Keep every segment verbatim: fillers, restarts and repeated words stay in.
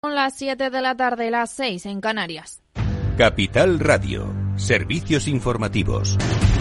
Son las siete de la tarde, las seis en Canarias. Capital Radio, servicios informativos.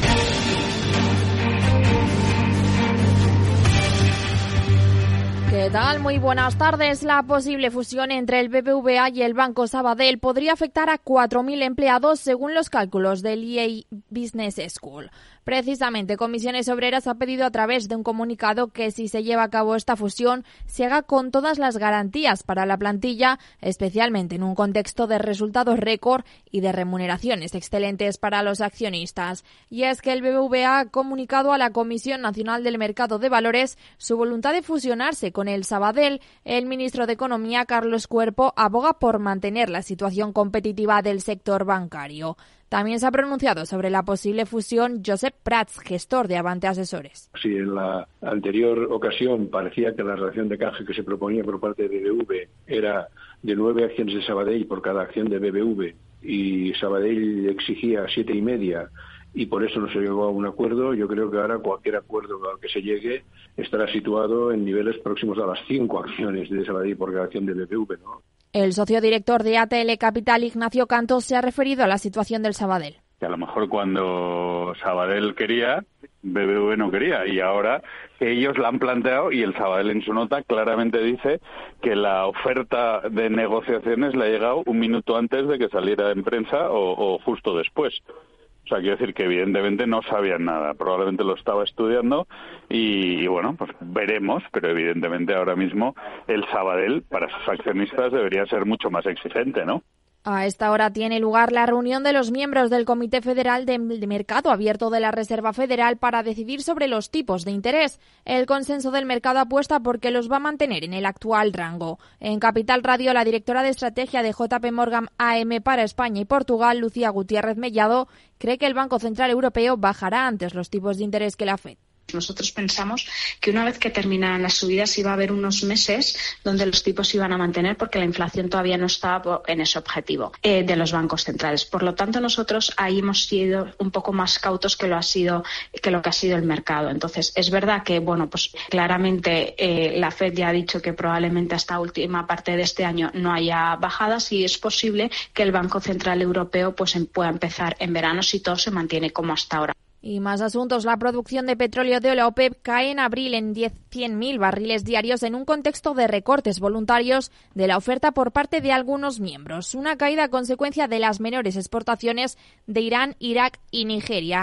¿Qué tal? Muy buenas tardes. La posible fusión entre el B B V A y el Banco Sabadell podría afectar a cuatro mil empleados según los cálculos del E A Business School. Precisamente, Comisiones Obreras ha pedido a través de un comunicado que si se lleva a cabo esta fusión se haga con todas las garantías para la plantilla, especialmente en un contexto de resultados récord y de remuneraciones excelentes para los accionistas. Y es que el B B V A ha comunicado a la Comisión Nacional del Mercado de Valores su voluntad de fusionarse con el Sabadell. El ministro de Economía, Carlos Cuerpo, aboga por mantener la situación competitiva del sector bancario. También se ha pronunciado sobre la posible fusión Josep Prats, gestor de Avante Asesores. Si en la anterior ocasión parecía que la relación de canje que se proponía por parte de B B V era de nueve acciones de Sabadell por cada acción de B B V y Sabadell exigía siete y media y por eso no se llegó a un acuerdo, yo creo que ahora cualquier acuerdo al que se llegue estará situado en niveles próximos a las cinco acciones de Sabadell por cada acción de B B V, ¿no? El socio director de A T L Capital, Ignacio Cantos, se ha referido a la situación del Sabadell. Que a lo mejor cuando Sabadell quería, B B V no quería, y ahora ellos la han planteado y el Sabadell en su nota claramente dice que la oferta de negociaciones le ha llegado un minuto antes de que saliera en prensa o, o justo después. O sea, quiero decir que evidentemente no sabían nada, probablemente lo estaba estudiando y, y bueno, pues veremos, pero evidentemente ahora mismo el Sabadell para sus accionistas debería ser mucho más exigente, ¿no? A esta hora tiene lugar la reunión de los miembros del Comité Federal de Mercado Abierto de la Reserva Federal para decidir sobre los tipos de interés. El consenso del mercado apuesta porque los va a mantener en el actual rango. En Capital Radio, la directora de estrategia de J P Morgan A M para España y Portugal, Lucía Gutiérrez Mellado, cree que el Banco Central Europeo bajará antes los tipos de interés que la Fed. Nosotros pensamos que una vez que terminaran las subidas iba a haber unos meses donde los tipos se iban a mantener porque la inflación todavía no estaba en ese objetivo eh, de los bancos centrales. Por lo tanto, nosotros ahí hemos sido un poco más cautos que lo ha sido que lo que ha sido el mercado. Entonces, es verdad que, bueno, pues claramente eh, la Fed ya ha dicho que probablemente hasta última parte de este año no haya bajadas y es posible que el Banco Central Europeo pues pueda empezar en verano si todo se mantiene como hasta ahora. Y más asuntos. La producción de petróleo de la OPEP cae en abril en cien mil barriles diarios en un contexto de recortes voluntarios de la oferta por parte de algunos miembros. Una caída a consecuencia de las menores exportaciones de Irán, Irak y Nigeria.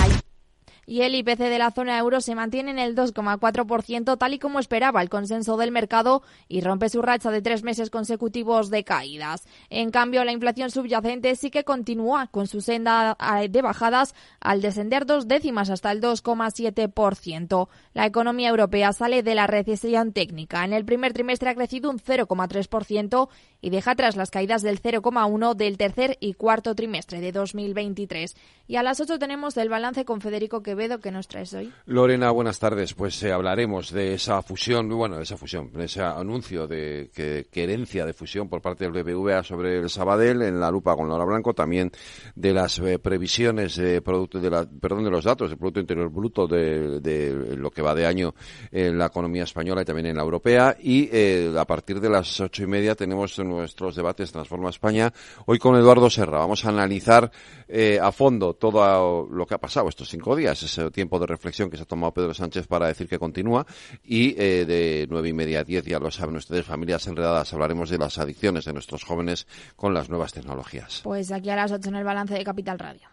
Y el I P C de la zona euro se mantiene en el dos coma cuatro por ciento, tal y como esperaba el consenso del mercado, y rompe su racha de tres meses consecutivos de caídas. En cambio, la inflación subyacente sí que continúa con su senda de bajadas al descender dos décimas hasta el dos coma siete por ciento. La economía europea sale de la recesión técnica. En el primer trimestre ha crecido un cero coma tres por ciento y deja atrás las caídas del cero coma uno por ciento del tercer y cuarto trimestre de dos mil veintitrés. Y a las ocho tenemos el balance con Federico Quevedo. ¿Qué nos traes hoy? Lorena, buenas tardes. Pues eh, hablaremos de esa fusión, bueno, de esa fusión, de ese anuncio de que, querencia de fusión por parte del B B V A sobre el Sabadell en la lupa con Laura Blanco, también de las eh, previsiones de producto de la, perdón, de los datos del Producto Interior Bruto de, de lo que va de año en la economía española y también en la europea. Y eh, a partir de las ocho y media tenemos nuestros debates Transforma España. Hoy con Eduardo Serra vamos a analizar eh, a fondo todo lo que ha pasado estos cinco días, ese tiempo de reflexión que se ha tomado Pedro Sánchez para decir que continúa, y eh, de nueve y media a diez, ya lo saben ustedes, Familias Enredadas, hablaremos de las adicciones de nuestros jóvenes con las nuevas tecnologías. Pues aquí a las ocho en el balance de Capital Radio.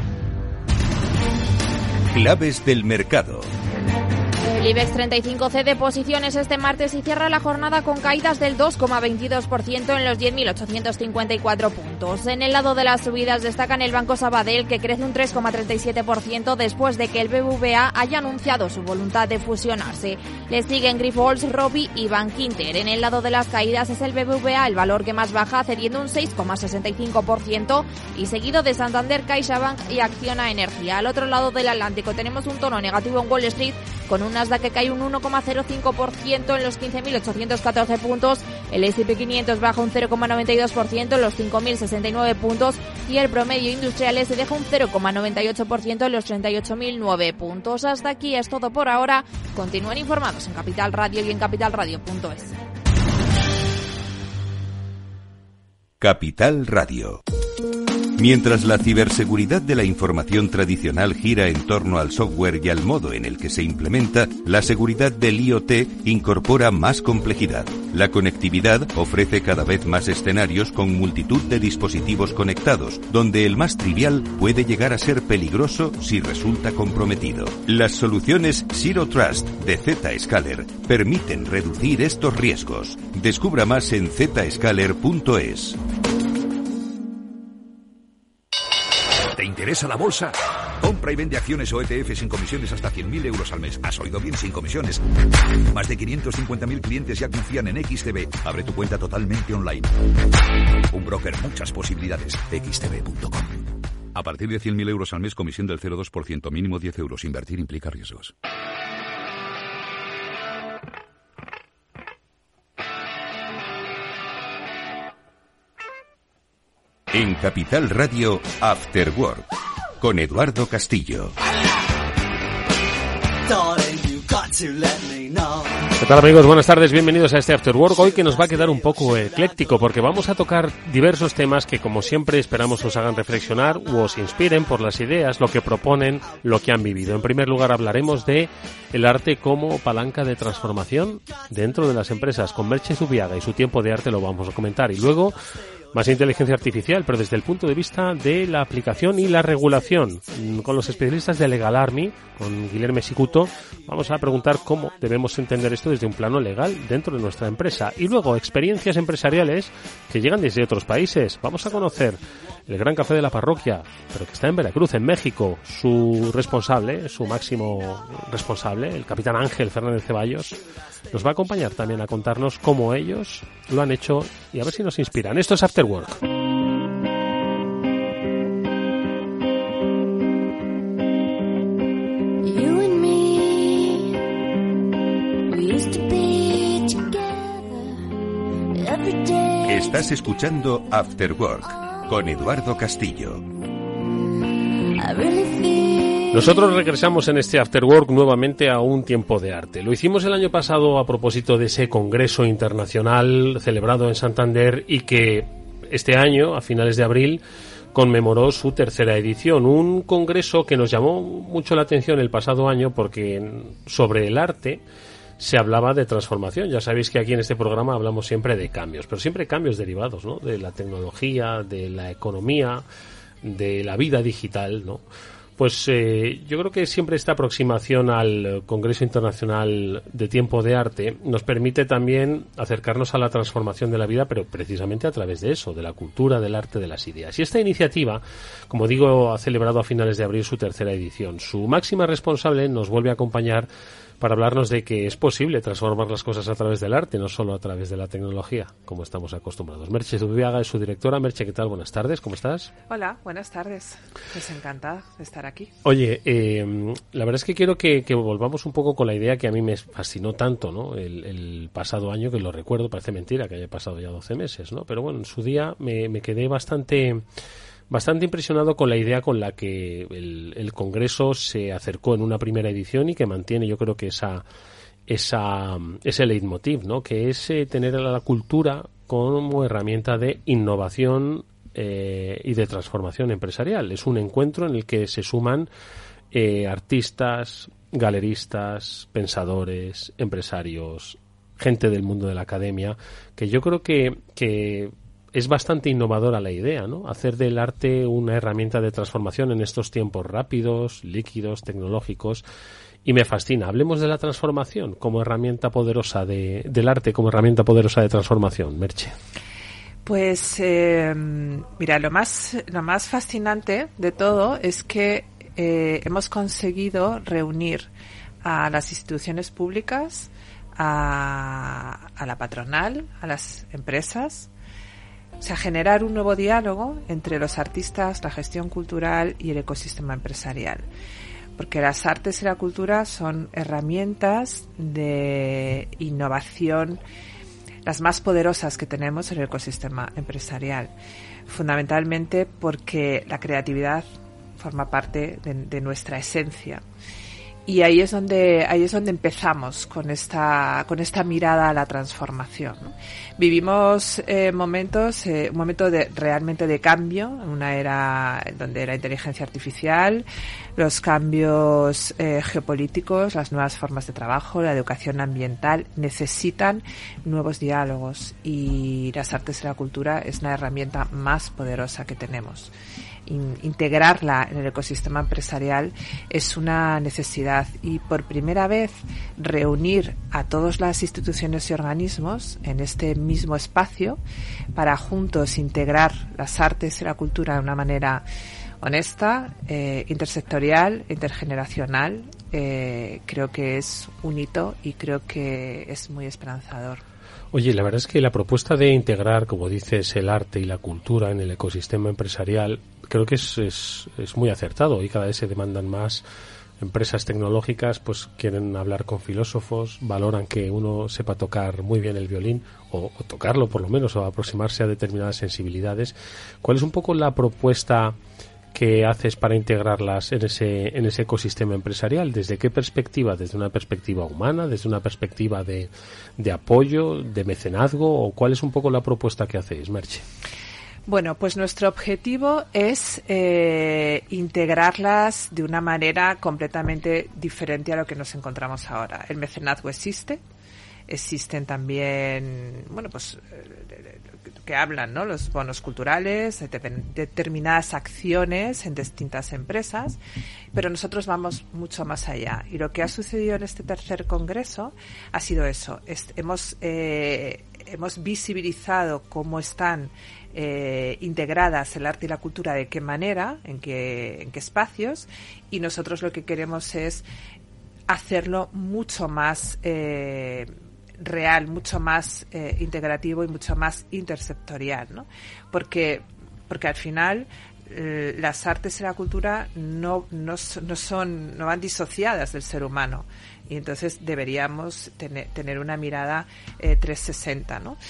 Claves del mercado. El IBEX treinta y cinco cede posiciones este martes y cierra la jornada con caídas del dos coma veintidós por ciento en los diez mil ochocientos cincuenta y cuatro puntos. En el lado de las subidas destacan el Banco Sabadell, que crece un tres coma treinta y siete por ciento después de que el B B V A haya anunciado su voluntad de fusionarse. Le siguen Grifols, Robi y Bankinter. En el lado de las caídas es el B B V A el valor que más baja, cediendo un seis coma sesenta y cinco por ciento, y seguido de Santander, CaixaBank y Acciona Energía. Al otro lado del Atlántico tenemos un tono negativo en Wall Street, con un Nasdaq que cae un uno coma cero cinco por ciento en los quince mil ochocientos catorce puntos, el ese y pe quinientos baja un cero coma noventa y dos por ciento en los cinco mil sesenta y nueve puntos y el promedio industrial se deja un cero coma noventa y ocho por ciento en los treinta y ocho mil nueve puntos. Hasta aquí es todo por ahora. Continúen informados en Capital Radio y en capital radio punto es. Capital Radio. Mientras la ciberseguridad de la información tradicional gira en torno al software y al modo en el que se implementa, la seguridad del I O T incorpora más complejidad. La conectividad ofrece cada vez más escenarios con multitud de dispositivos conectados, donde el más trivial puede llegar a ser peligroso si resulta comprometido. Las soluciones Zero Trust de Zscaler permiten reducir estos riesgos. Descubra más en zscaler punto es. ¿Te interesa la bolsa? Compra y vende acciones o E T F sin comisiones hasta cien mil euros al mes. ¿Has oído bien? Sin comisiones. Más de quinientos cincuenta mil clientes ya confían en X T B. Abre tu cuenta totalmente online. Un broker, muchas posibilidades. equis te be punto com. A partir de cien mil euros al mes, comisión del cero coma dos por ciento, mínimo diez euros. Invertir implica riesgos. En Capital Radio, After Work, con Eduardo Castillo. ¿Qué tal, amigos? Buenas tardes, bienvenidos a este After Work. Hoy que nos va a quedar un poco ecléctico porque vamos a tocar diversos temas que, como siempre, esperamos os hagan reflexionar u os inspiren por las ideas, lo que proponen, lo que han vivido. En primer lugar, hablaremos de el arte como palanca de transformación dentro de las empresas. Con Merche Zubiaga y su tiempo de arte lo vamos a comentar. Y luego, más inteligencia artificial, pero desde el punto de vista de la aplicación y la regulación. Con los especialistas de Legal Army, con Guilherme Sicuto, vamos a preguntar cómo debemos entender esto desde un plano legal dentro de nuestra empresa. Y luego, experiencias empresariales que llegan desde otros países. Vamos a conocer el Gran Café de la Parroquia, pero que está en Veracruz, en México. Su responsable, su máximo responsable, el capitán Ángel Fernández Ceballos, nos va a acompañar también a contarnos cómo ellos lo han hecho y a ver si nos inspiran. Esto es After Work. Estás escuchando After Work con Eduardo Castillo. Nosotros regresamos en este After Work nuevamente a un tiempo de arte. Lo hicimos el año pasado a propósito de ese congreso internacional celebrado en Santander y que este año, a finales de abril, conmemoró su tercera edición. Un congreso que nos llamó mucho la atención el pasado año porque sobre el arte se hablaba de transformación. Ya sabéis que aquí en este programa hablamos siempre de cambios, pero siempre cambios derivados, ¿no? De la tecnología, de la economía, de la vida digital, ¿no? Pues eh, yo creo que siempre esta aproximación al Congreso Internacional de Tiempo de Arte nos permite también acercarnos a la transformación de la vida, pero precisamente a través de eso, de la cultura, del arte, de las ideas. Y esta iniciativa, como digo, ha celebrado a finales de abril su tercera edición. Su máxima responsable nos vuelve a acompañar para hablarnos de que es posible transformar las cosas a través del arte, no solo a través de la tecnología, como estamos acostumbrados. Merche Zubiaga es su directora. Merche, ¿qué tal? Buenas tardes, ¿cómo estás? Hola, buenas tardes. Pues encantada de estar aquí. Oye, eh, la verdad es que quiero que, que volvamos un poco con la idea que a mí me fascinó tanto, ¿no? El, el pasado año, que lo recuerdo, parece mentira que haya pasado ya doce meses, ¿no? Pero bueno, en su día me, me quedé bastante... Bastante impresionado con la idea con la que el, el Congreso se acercó en una primera edición y que mantiene, yo creo que esa, esa ese leitmotiv, ¿no? Que es eh, tener a la cultura como herramienta de innovación eh, y de transformación empresarial. Es un encuentro en el que se suman eh, artistas, galeristas, pensadores, empresarios, gente del mundo de la academia, que yo creo que, que es bastante innovadora la idea, ¿no? Hacer del arte una herramienta de transformación en estos tiempos rápidos, líquidos, tecnológicos, y me fascina. Hablemos de la transformación como herramienta poderosa de, del arte como herramienta poderosa de transformación. Merche. Pues eh, mira, lo más lo más fascinante de todo es que eh, hemos conseguido reunir a las instituciones públicas, a, a la patronal, a las empresas. O sea, generar un nuevo diálogo entre los artistas, la gestión cultural y el ecosistema empresarial. Porque las artes y la cultura son herramientas de innovación, las más poderosas que tenemos en el ecosistema empresarial. Fundamentalmente porque la creatividad forma parte de, de nuestra esencia. Y ahí es donde ahí es donde empezamos con esta con esta mirada a la transformación, ¿no? Vivimos eh, momentos, eh, un momento de realmente de cambio, una era donde la inteligencia artificial, los cambios eh, geopolíticos, las nuevas formas de trabajo, la educación ambiental necesitan nuevos diálogos, y las artes y la cultura es la herramienta más poderosa que tenemos. Integrarla en el ecosistema empresarial es una necesidad, y por primera vez reunir a todas las instituciones y organismos en este mismo espacio para juntos integrar las artes y la cultura de una manera honesta, eh, intersectorial, intergeneracional, eh, creo que es un hito y creo que es muy esperanzador. Oye, la verdad es que la propuesta de integrar, como dices, el arte y la cultura en el ecosistema empresarial, creo que es, es, es muy acertado, y cada vez se demandan más. Empresas tecnológicas pues quieren hablar con filósofos, valoran que uno sepa tocar muy bien el violín, o, o tocarlo por lo menos, o aproximarse a determinadas sensibilidades. ¿Cuál es un poco la propuesta que haces para integrarlas en ese en ese ecosistema empresarial? ¿Desde qué perspectiva? ¿Desde una perspectiva humana? ¿Desde una perspectiva de, de apoyo, de mecenazgo? ¿O cuál es un poco la propuesta que hacéis, Merche? Bueno, pues nuestro objetivo es eh, integrarlas de una manera completamente diferente a lo que nos encontramos ahora. El mecenazgo existe, existen también, bueno, pues que hablan, ¿no? Los bonos culturales, de determinadas acciones en distintas empresas, pero nosotros vamos mucho más allá. Y lo que ha sucedido en este tercer congreso ha sido eso. Es, hemos eh, hemos visibilizado cómo están eh, integradas el arte y la cultura, de qué manera, en qué en qué espacios, y nosotros lo que queremos es hacerlo mucho más eh, real, mucho más eh, integrativo y mucho más intersectorial, ¿no? Porque porque al final eh, las artes y la cultura no no no son no van disociadas del ser humano, y entonces deberíamos tener tener una mirada eh, trescientos sesenta, ¿no?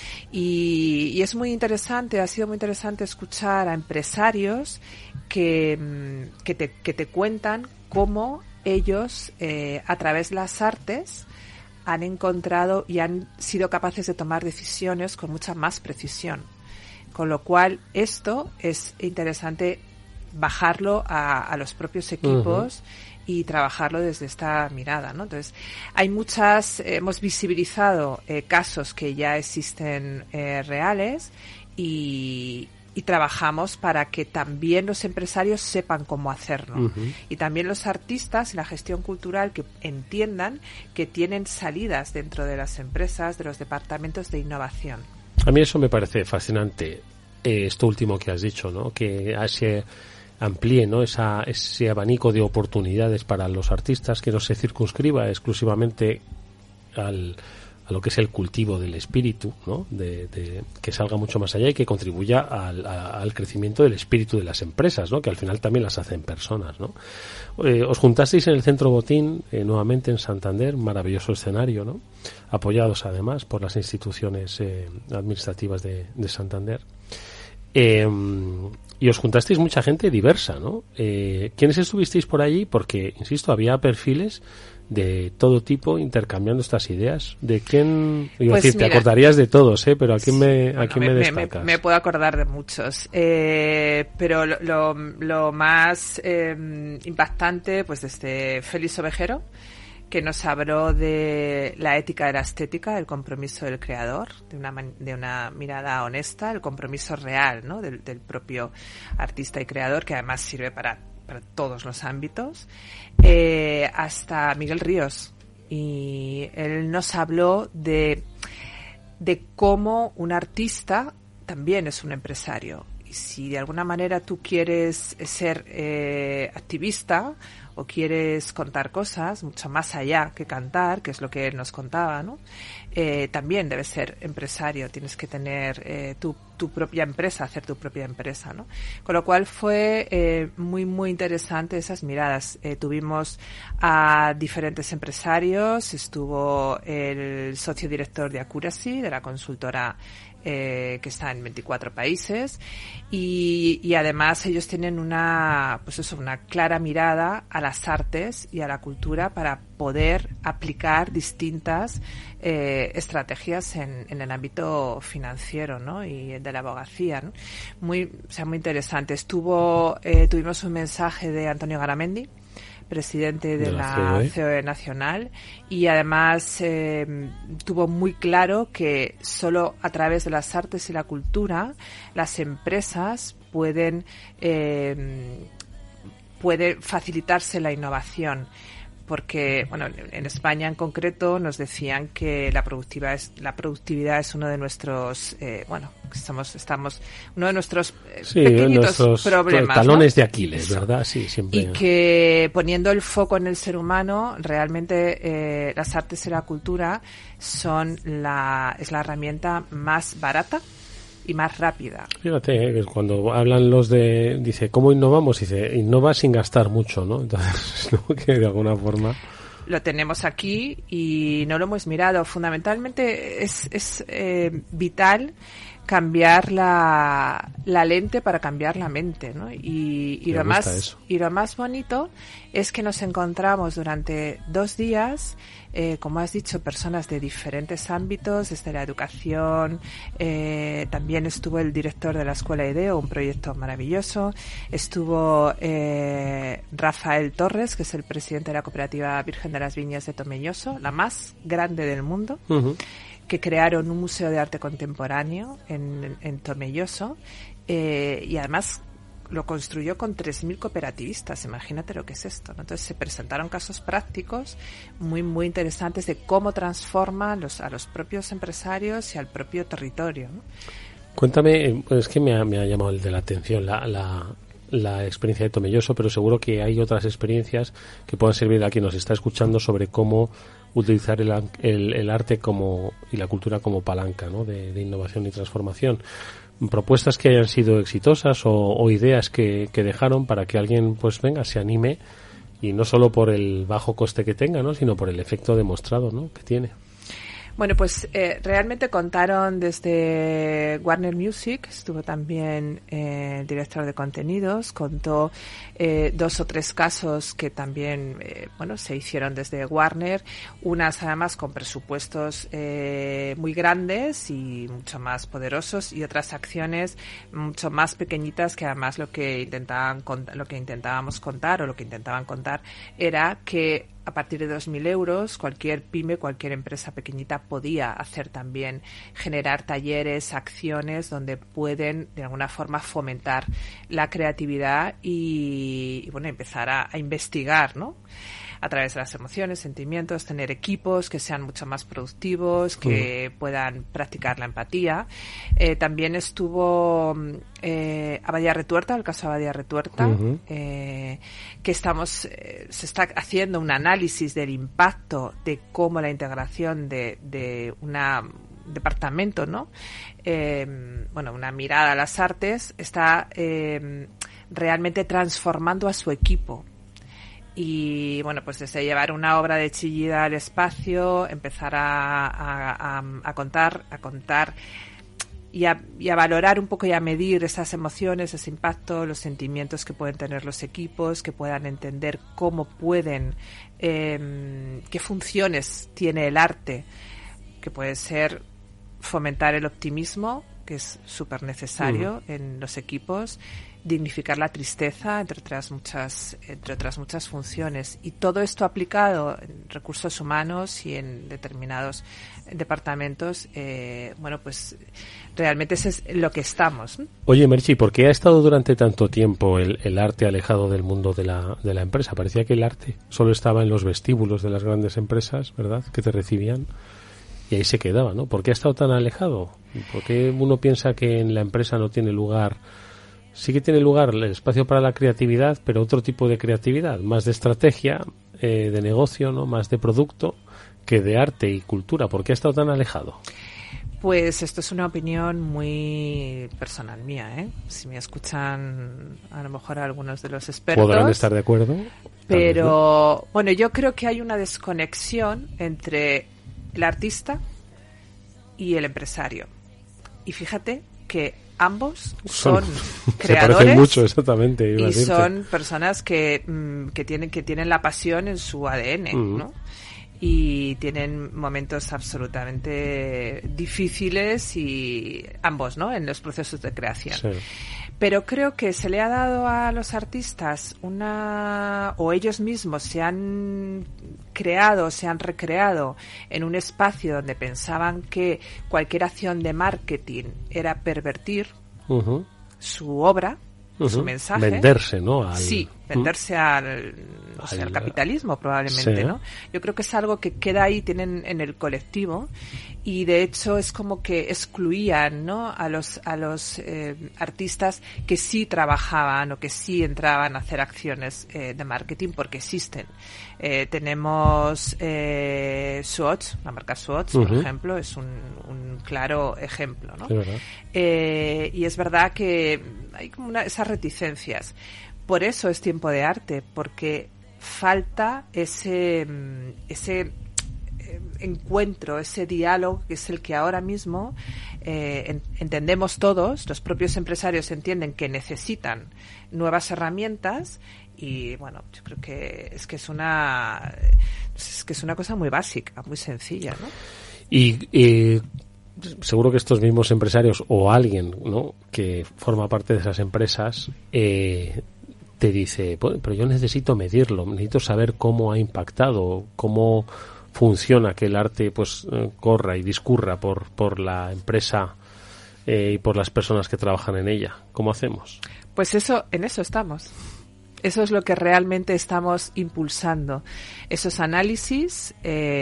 Y, y es muy interesante, ha sido muy interesante escuchar a empresarios que que te que te cuentan cómo ellos eh, a través de las artes han encontrado y han sido capaces de tomar decisiones con mucha más precisión. Con lo cual, esto es interesante bajarlo a, a los propios equipos uh-huh. y trabajarlo desde esta mirada, ¿no? Entonces, hay muchas, eh, hemos visibilizado eh, casos que ya existen eh, reales, y y trabajamos para que también los empresarios sepan cómo hacerlo. Uh-huh. Y también los artistas y la gestión cultural que entiendan que tienen salidas dentro de las empresas, de los departamentos de innovación. A mí eso me parece fascinante, eh, esto último que has dicho, ¿no? Que se amplíe, ¿no? Esa, ese abanico de oportunidades para los artistas, que no se circunscriba exclusivamente al a lo que es el cultivo del espíritu, ¿no? De, de, que salga mucho más allá y que contribuya al, a, al crecimiento del espíritu de las empresas, ¿no? Que al final también las hacen personas, ¿no? Eh, os juntasteis en el Centro Botín, eh, nuevamente en Santander, maravilloso escenario, ¿no? Apoyados además por las instituciones eh, administrativas de, de Santander. Eh, y os juntasteis mucha gente diversa, ¿no? Eh, ¿Quiénes estuvisteis por allí? Porque, insisto, había perfiles de todo tipo intercambiando estas ideas. ¿De quién? Iba pues a decir, mira, te acordarías de todos, ¿eh? Pero ¿a quién me, bueno, a quién me, me destacas? Me, me puedo acordar de muchos. Eh, pero lo, lo, lo más eh, impactante, pues desde Félix Ovejero, que nos habló de la ética de la estética, el compromiso del creador, de una, de una mirada honesta, el compromiso real, ¿no? Del, del propio artista y creador, que además sirve para para todos los ámbitos, eh, hasta Miguel Ríos. Y él nos habló de, de cómo un artista también es un empresario. Y si de alguna manera tú quieres ser eh, activista o quieres contar cosas mucho más allá que cantar, que es lo que él nos contaba, ¿no? Eh, también debes ser empresario, tienes que tener eh, tu, tu propia empresa, hacer tu propia empresa, ¿no? Con lo cual fue eh, muy, muy interesante esas miradas. Eh, tuvimos a diferentes empresarios, estuvo el socio director de Accuracy, de la consultora eh, que está en veinticuatro países y, y además ellos tienen una, pues eso, una clara mirada a las artes y a la cultura para poder aplicar distintas eh, estrategias en, en el ámbito financiero, ¿no? Y de la abogacía, ¿no? Muy, o sea, muy interesante. Estuvo, eh, tuvimos un mensaje de Antonio Garamendi, presidente de, de la, la C O E Nacional, y además eh, tuvo muy claro que solo a través de las artes y la cultura las empresas pueden eh, puede facilitarse la innovación. Porque, bueno, en España en concreto nos decían que la productividad es, la productividad es uno de nuestros, eh, bueno, estamos, estamos, uno de nuestros eh, sí, pequeñitos nuestros problemas, talones, ¿no?, de Aquiles, ¿verdad? Sí, siempre. Y que poniendo el foco en el ser humano, realmente eh, las artes y la cultura son la, es la herramienta más barata y más rápida. Fíjate, eh, cuando hablan los de, dice, ¿cómo innovamos? Dice, innova sin gastar mucho, ¿no? Entonces, ¿no?, que de alguna forma lo tenemos aquí y no lo hemos mirado. Fundamentalmente es, es eh, vital cambiar la, la lente para cambiar la mente, ¿no? Y, y lo más eso. y lo más bonito es que nos encontramos durante dos días, eh, como has dicho, personas de diferentes ámbitos, desde la educación, eh, también estuvo el director de la Escuela IDEO, un proyecto maravilloso, estuvo eh, Rafael Torres, que es el presidente de la cooperativa Virgen de las Viñas de Tomelloso, la más grande del mundo, uh-huh. que crearon un museo de arte contemporáneo en, en Tomelloso, eh, y además lo construyó con tres mil cooperativistas. Imagínate lo que es esto, ¿no? Entonces se presentaron casos prácticos muy muy interesantes de cómo transforma los, a los propios empresarios y al propio territorio, ¿no? Cuéntame, es que me ha, me ha llamado el de la atención la, la, la experiencia de Tomelloso, pero seguro que hay otras experiencias que puedan servir a quien nos está escuchando sobre cómo utilizar el, el, el arte como y la cultura como palanca, ¿no?, de, de innovación y transformación. Propuestas que hayan sido exitosas o, o ideas que, que dejaron para que alguien, pues venga, se anime, y no solo por el bajo coste que tenga, ¿no?, sino por el efecto demostrado, ¿no?, que tiene. Bueno, pues eh, realmente contaron desde Warner Music, estuvo también eh, el director de contenidos, contó eh, dos o tres casos que también, eh, bueno, se hicieron desde Warner, unas además con presupuestos eh, muy grandes y mucho más poderosos, y otras acciones mucho más pequeñitas que además lo que intentaban cont- lo que intentábamos contar o lo que intentaban contar era que a partir de dos mil euros, cualquier pyme, cualquier empresa pequeñita podía hacer también, generar talleres, acciones donde pueden de alguna forma fomentar la creatividad y, y bueno, empezar a, a investigar, ¿no?, a través de las emociones, sentimientos, tener equipos que sean mucho más productivos, que uh-huh. puedan practicar la empatía. Eh, también estuvo eh, Abadía Retuerta, el caso Abadía Retuerta, uh-huh. eh, que estamos, eh, se está haciendo un análisis del impacto de cómo la integración de, de una departamento, ¿no?, eh, bueno, una mirada a las artes está eh, realmente transformando a su equipo. Y bueno, pues desde llevar una obra de Chillida al espacio, empezar a, a, a, a contar, a contar y a, y a valorar un poco y a medir esas emociones, ese impacto, los sentimientos que pueden tener los equipos, que puedan entender cómo pueden, eh, qué funciones tiene el arte, que puede ser fomentar el optimismo, que es súper necesario uh-huh. en los equipos, dignificar la tristeza, entre otras muchas entre otras muchas funciones, y todo esto aplicado en recursos humanos y en determinados departamentos, eh, bueno, pues realmente eso es lo que estamos, ¿no? Oye, Merchi, ¿por qué ha estado durante tanto tiempo el, el arte alejado del mundo de la, de la empresa? Parecía que el arte solo estaba en los vestíbulos de las grandes empresas, ¿verdad?, que te recibían, y ahí se quedaba, ¿no? ¿Por qué ha estado tan alejado? ¿Por qué uno piensa que en la empresa no tiene lugar? Sí que tiene lugar el espacio para la creatividad, pero otro tipo de creatividad, más de estrategia, eh, de negocio, ¿no?, más de producto, que de arte y cultura. ¿Por qué ha estado tan alejado? Pues esto es una opinión muy personal mía, ¿eh? Si me escuchan a lo mejor algunos de los expertos... Podrán estar de acuerdo. Pero, ¿no? Bueno, yo creo que hay una desconexión entre el artista y el empresario. y fíjate que ambos son, son creadores, se parecen mucho, exactamente, iba y a decirte. son personas que, mmm, que tienen que tienen la pasión en su A D N, uh-huh. ¿no? Y tienen momentos absolutamente difíciles y ambos, ¿no? En los procesos de creación. Sí. Pero creo que se le ha dado a los artistas una, o ellos mismos se han creado, se han recreado en un espacio donde pensaban que cualquier acción de marketing era pervertir uh-huh. su obra, uh-huh. su mensaje. Venderse, ¿no? Al, sí, venderse uh-huh. al, no sé, al, al capitalismo probablemente, sí. ¿no? Yo creo que es algo que queda ahí, tienen en el colectivo, y de hecho es como que excluían, ¿no? A los a los eh, artistas que sí trabajaban o que sí entraban a hacer acciones eh, de marketing, porque existen. Eh, tenemos eh, Swatch, la marca Swatch, uh-huh. por ejemplo, es un, un claro ejemplo, ¿no? Sí, ¿verdad? Eh, y es verdad que hay como una, esas reticencias. Por eso es tiempo de arte, porque falta ese ese encuentro, ese diálogo que es el que ahora mismo eh, en, entendemos todos, los propios empresarios entienden que necesitan nuevas herramientas y bueno, yo creo que es que es una es que es una cosa muy básica, muy sencilla, ¿no? Y eh, seguro que estos mismos empresarios o alguien, ¿no?, que forma parte de esas empresas eh, te dice, pero yo necesito medirlo, necesito saber cómo ha impactado, cómo funciona que el arte pues corra y discurra por por la empresa eh, y por las personas que trabajan en ella. ¿Cómo hacemos? Pues eso, en eso estamos. Eso es lo que realmente estamos impulsando. Esos análisis,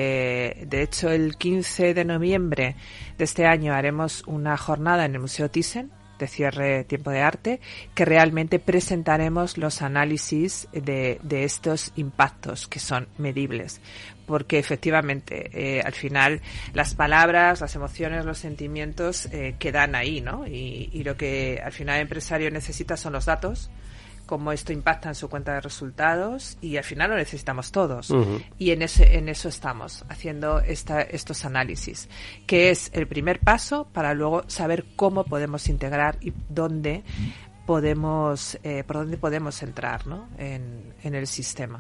eh, de hecho el quince de noviembre de este año haremos una jornada en el Museo Thyssen de cierre Tiempo de Arte, que realmente presentaremos los análisis de, de estos impactos que son medibles. Porque efectivamente, eh, al final, las palabras, las emociones, los sentimientos eh, quedan ahí, ¿no? Y, y lo que al final el empresario necesita son los datos, cómo esto impacta en su cuenta de resultados, y al final lo necesitamos todos. Uh-huh. Y en ese, en eso estamos, haciendo esta, estos análisis, que es el primer paso para luego saber cómo podemos integrar y dónde podemos, eh, por dónde podemos entrar, ¿no?, en, en el sistema.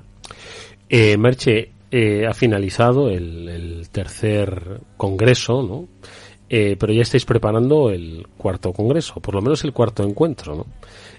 Eh, Merche, eh, ha finalizado el, el tercer congreso, ¿no? Eh, pero ya estáis preparando el cuarto congreso, por lo menos el cuarto encuentro, ¿no?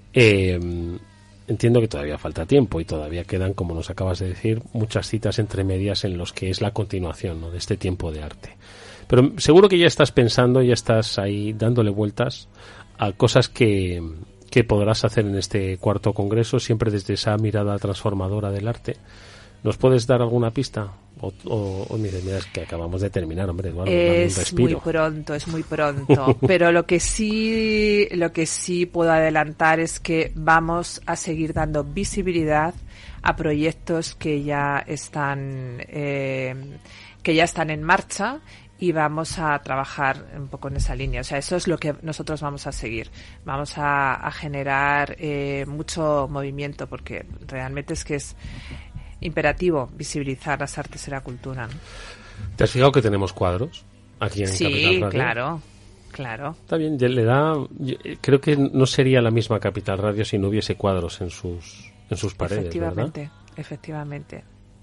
Eh, entiendo que todavía falta tiempo y todavía quedan, como nos acabas de decir, muchas citas entre medias en los que es la continuación, ¿no?, de este Tiempo de Arte. Pero seguro que ya estás pensando, ya estás ahí dándole vueltas a cosas que, que podrás hacer en este cuarto congreso, siempre desde esa mirada transformadora del arte. ¿Nos puedes dar alguna pista? O, o, o mira, mira, es que acabamos de terminar, hombre, Eduardo, es un respiro. muy pronto, es muy pronto. Pero lo que sí, lo que sí puedo adelantar es que vamos a seguir dando visibilidad a proyectos que ya están, eh, que ya están en marcha, y vamos a trabajar un poco en esa línea. O sea, eso es lo que nosotros vamos a seguir. Vamos a, a generar eh, mucho movimiento, porque realmente es que es imperativo visibilizar las artes y la cultura, ¿no? ¿Te has fijado que tenemos cuadros aquí en sí, Capital Radio? Sí, claro, claro. Está bien, le da. Creo que no sería la misma Capital Radio si no hubiese cuadros en sus en sus paredes, efectivamente, ¿verdad? Efectivamente.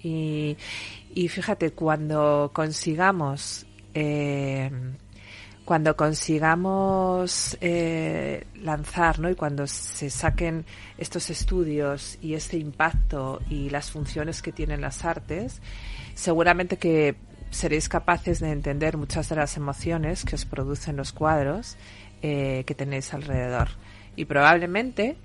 Y y fíjate, cuando consigamos eh, cuando consigamos eh, lanzar, ¿no?, y cuando se saquen estos estudios y este impacto y las funciones que tienen las artes, seguramente que seréis capaces de entender muchas de las emociones que os producen los cuadros eh, que tenéis alrededor. Y probablemente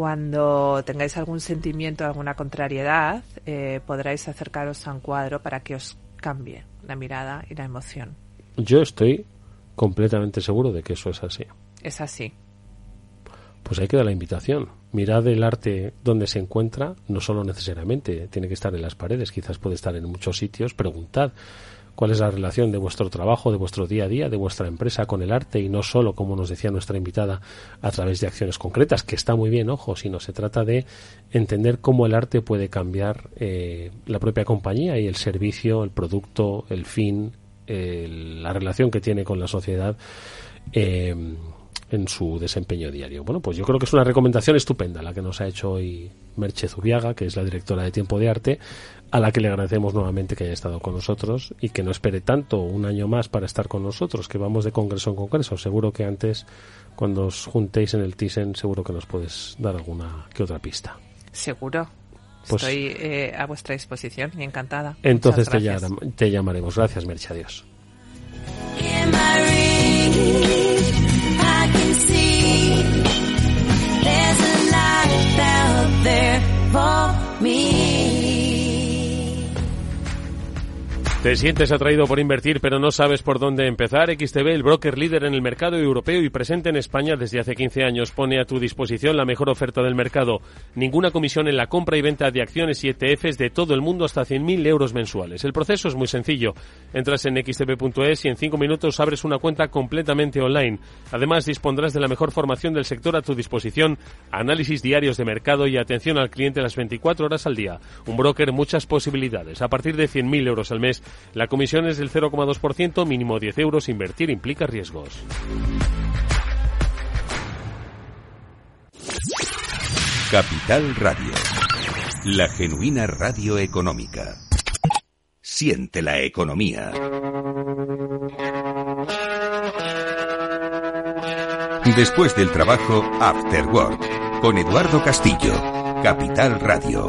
cuando tengáis algún sentimiento, alguna contrariedad, eh, podráis acercaros a un cuadro para que os cambie la mirada y la emoción. Yo estoy completamente seguro de que eso es así. Es así. Pues ahí queda la invitación. Mirad el arte donde se encuentra, no solo necesariamente tiene que estar en las paredes, quizás puede estar en muchos sitios. Preguntad cuál es la relación de vuestro trabajo, de vuestro día a día, de vuestra empresa con el arte, y no solo, como nos decía nuestra invitada, a través de acciones concretas, que está muy bien, ojo, sino se trata de entender cómo el arte puede cambiar eh, la propia compañía y el servicio, el producto, el fin, eh, la relación que tiene con la sociedad eh, en su desempeño diario. Bueno, pues yo creo que es una recomendación estupenda la que nos ha hecho hoy Merche Zubiaga, que es la directora de Tiempo de Arte, a la que le agradecemos nuevamente que haya estado con nosotros y que no espere tanto un año más para estar con nosotros, que vamos de congreso en congreso. Seguro que antes, cuando os juntéis en el Thyssen, seguro que nos puedes dar alguna que otra pista. Seguro. Pues, estoy eh, a vuestra disposición y encantada. Entonces te, llam, te llamaremos. Gracias, Merche. Adiós. ¿Te sientes atraído por invertir pero no sabes por dónde empezar? X T B, el broker líder en el mercado europeo y presente en España desde hace quince años, pone a tu disposición la mejor oferta del mercado. Ninguna comisión en la compra y venta de acciones y E T Fs de todo el mundo hasta cien mil euros mensuales. El proceso es muy sencillo. Entras en equis te be punto es y en cinco minutos abres una cuenta completamente online. Además, dispondrás de la mejor formación del sector a tu disposición, análisis diarios de mercado y atención al cliente las veinticuatro horas al día. Un broker, muchas posibilidades. A partir de cien mil euros al mes, la comisión es del cero coma dos por ciento, mínimo diez euros. Invertir implica riesgos. Capital Radio, la genuina radio económica. Siente la economía. Después del trabajo, After Work, con Eduardo Castillo, Capital Radio.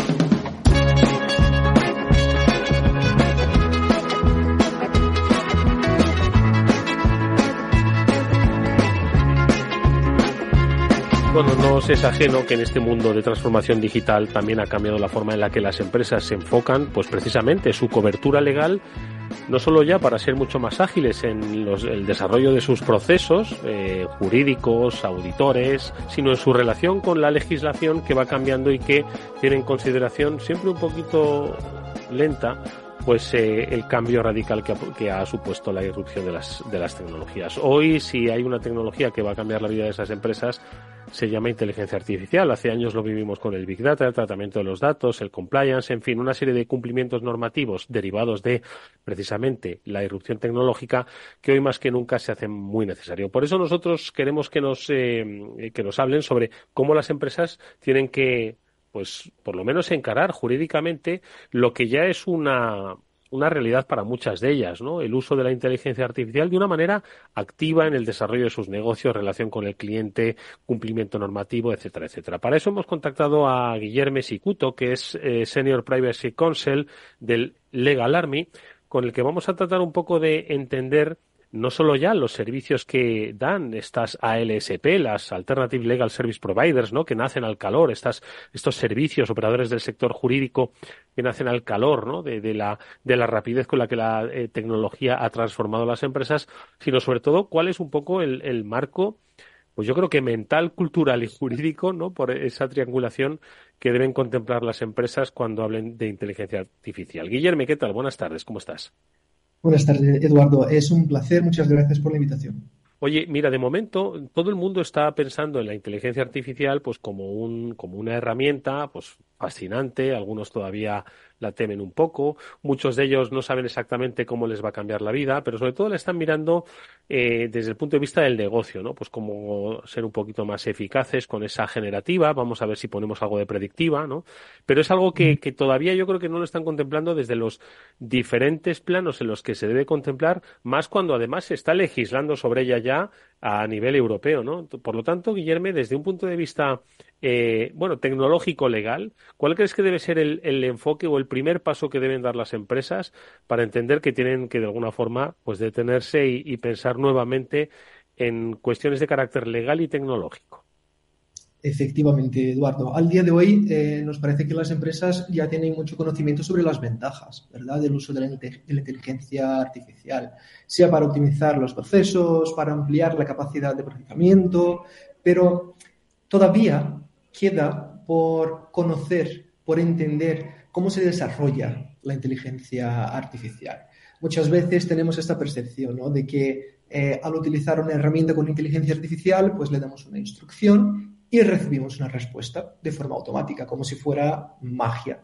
Bueno, no os es ajeno que en este mundo de transformación digital también ha cambiado la forma en la que las empresas se enfocan, pues precisamente su cobertura legal, no solo ya para ser mucho más ágiles en los, el desarrollo de sus procesos eh, jurídicos, auditores, sino en su relación con la legislación que va cambiando y que tiene en consideración siempre un poquito lenta pues eh, el cambio radical que ha, que ha supuesto la irrupción de las, de las tecnologías. Hoy, si hay una tecnología que va a cambiar la vida de esas empresas, se llama inteligencia artificial. Hace años lo vivimos con el Big Data, el tratamiento de los datos, el compliance, en fin, una serie de cumplimientos normativos derivados de, precisamente, la irrupción tecnológica que hoy más que nunca se hace muy necesario. Por eso nosotros queremos que nos, eh, que nos hablen sobre cómo las empresas tienen que, pues, por lo menos encarar jurídicamente lo que ya es una... una realidad para muchas de ellas, ¿no? El uso de la inteligencia artificial de una manera activa en el desarrollo de sus negocios, relación con el cliente, cumplimiento normativo, etcétera, etcétera. Para eso hemos contactado a Guillerme Sicuto, que es eh, Senior Privacy Counsel del Legal Army, con el que vamos a tratar un poco de entender no solo ya los servicios que dan estas A L S P, las Alternative Legal Service Providers, ¿no? Que nacen al calor, estas, estos servicios, operadores del sector jurídico que nacen al calor, ¿no? De, de la, de la rapidez con la que la eh, tecnología ha transformado las empresas, sino sobre todo cuál es un poco el, el marco, pues yo creo que mental, cultural y jurídico, ¿no? Por esa triangulación que deben contemplar las empresas cuando hablen de inteligencia artificial. Guillerme, ¿qué tal? Buenas tardes, ¿cómo estás? Buenas tardes, Eduardo. Es un placer. Muchas gracias por la invitación. Oye, mira, de momento todo el mundo está pensando en la inteligencia artificial pues como un como una herramienta pues fascinante. Algunos todavía la temen un poco. Muchos de ellos no saben exactamente cómo les va a cambiar la vida, pero sobre todo la están mirando eh, desde el punto de vista del negocio, ¿no? Pues cómo ser un poquito más eficaces con esa generativa. Vamos a ver si ponemos algo de predictiva, ¿no? Pero es algo que, que todavía yo creo que no lo están contemplando desde los diferentes planos en los que se debe contemplar, más cuando además se está legislando sobre ella ya a nivel europeo, ¿no? Por lo tanto, Guillerme, desde un punto de vista eh, bueno, tecnológico legal, ¿cuál crees que debe ser el, el enfoque o el primer paso que deben dar las empresas para entender que tienen que de alguna forma pues detenerse y, y pensar nuevamente en cuestiones de carácter legal y tecnológico? Efectivamente, Eduardo. Al día de hoy eh, nos parece que las empresas ya tienen mucho conocimiento sobre las ventajas, ¿verdad?, del uso de la, de la inteligencia artificial, sea para optimizar los procesos, para ampliar la capacidad de procesamiento, pero todavía queda por conocer, por entender cómo se desarrolla la inteligencia artificial. Muchas veces tenemos esta percepción, ¿no?, de que eh, al utilizar una herramienta con inteligencia artificial, pues le damos una instrucción y recibimos una respuesta de forma automática, como si fuera magia.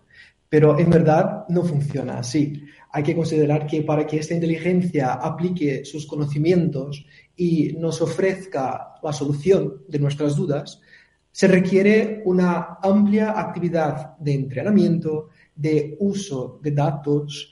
Pero en verdad no funciona así. Hay que considerar que para que esta inteligencia aplique sus conocimientos y nos ofrezca la solución de nuestras dudas, se requiere una amplia actividad de entrenamiento, de uso de datos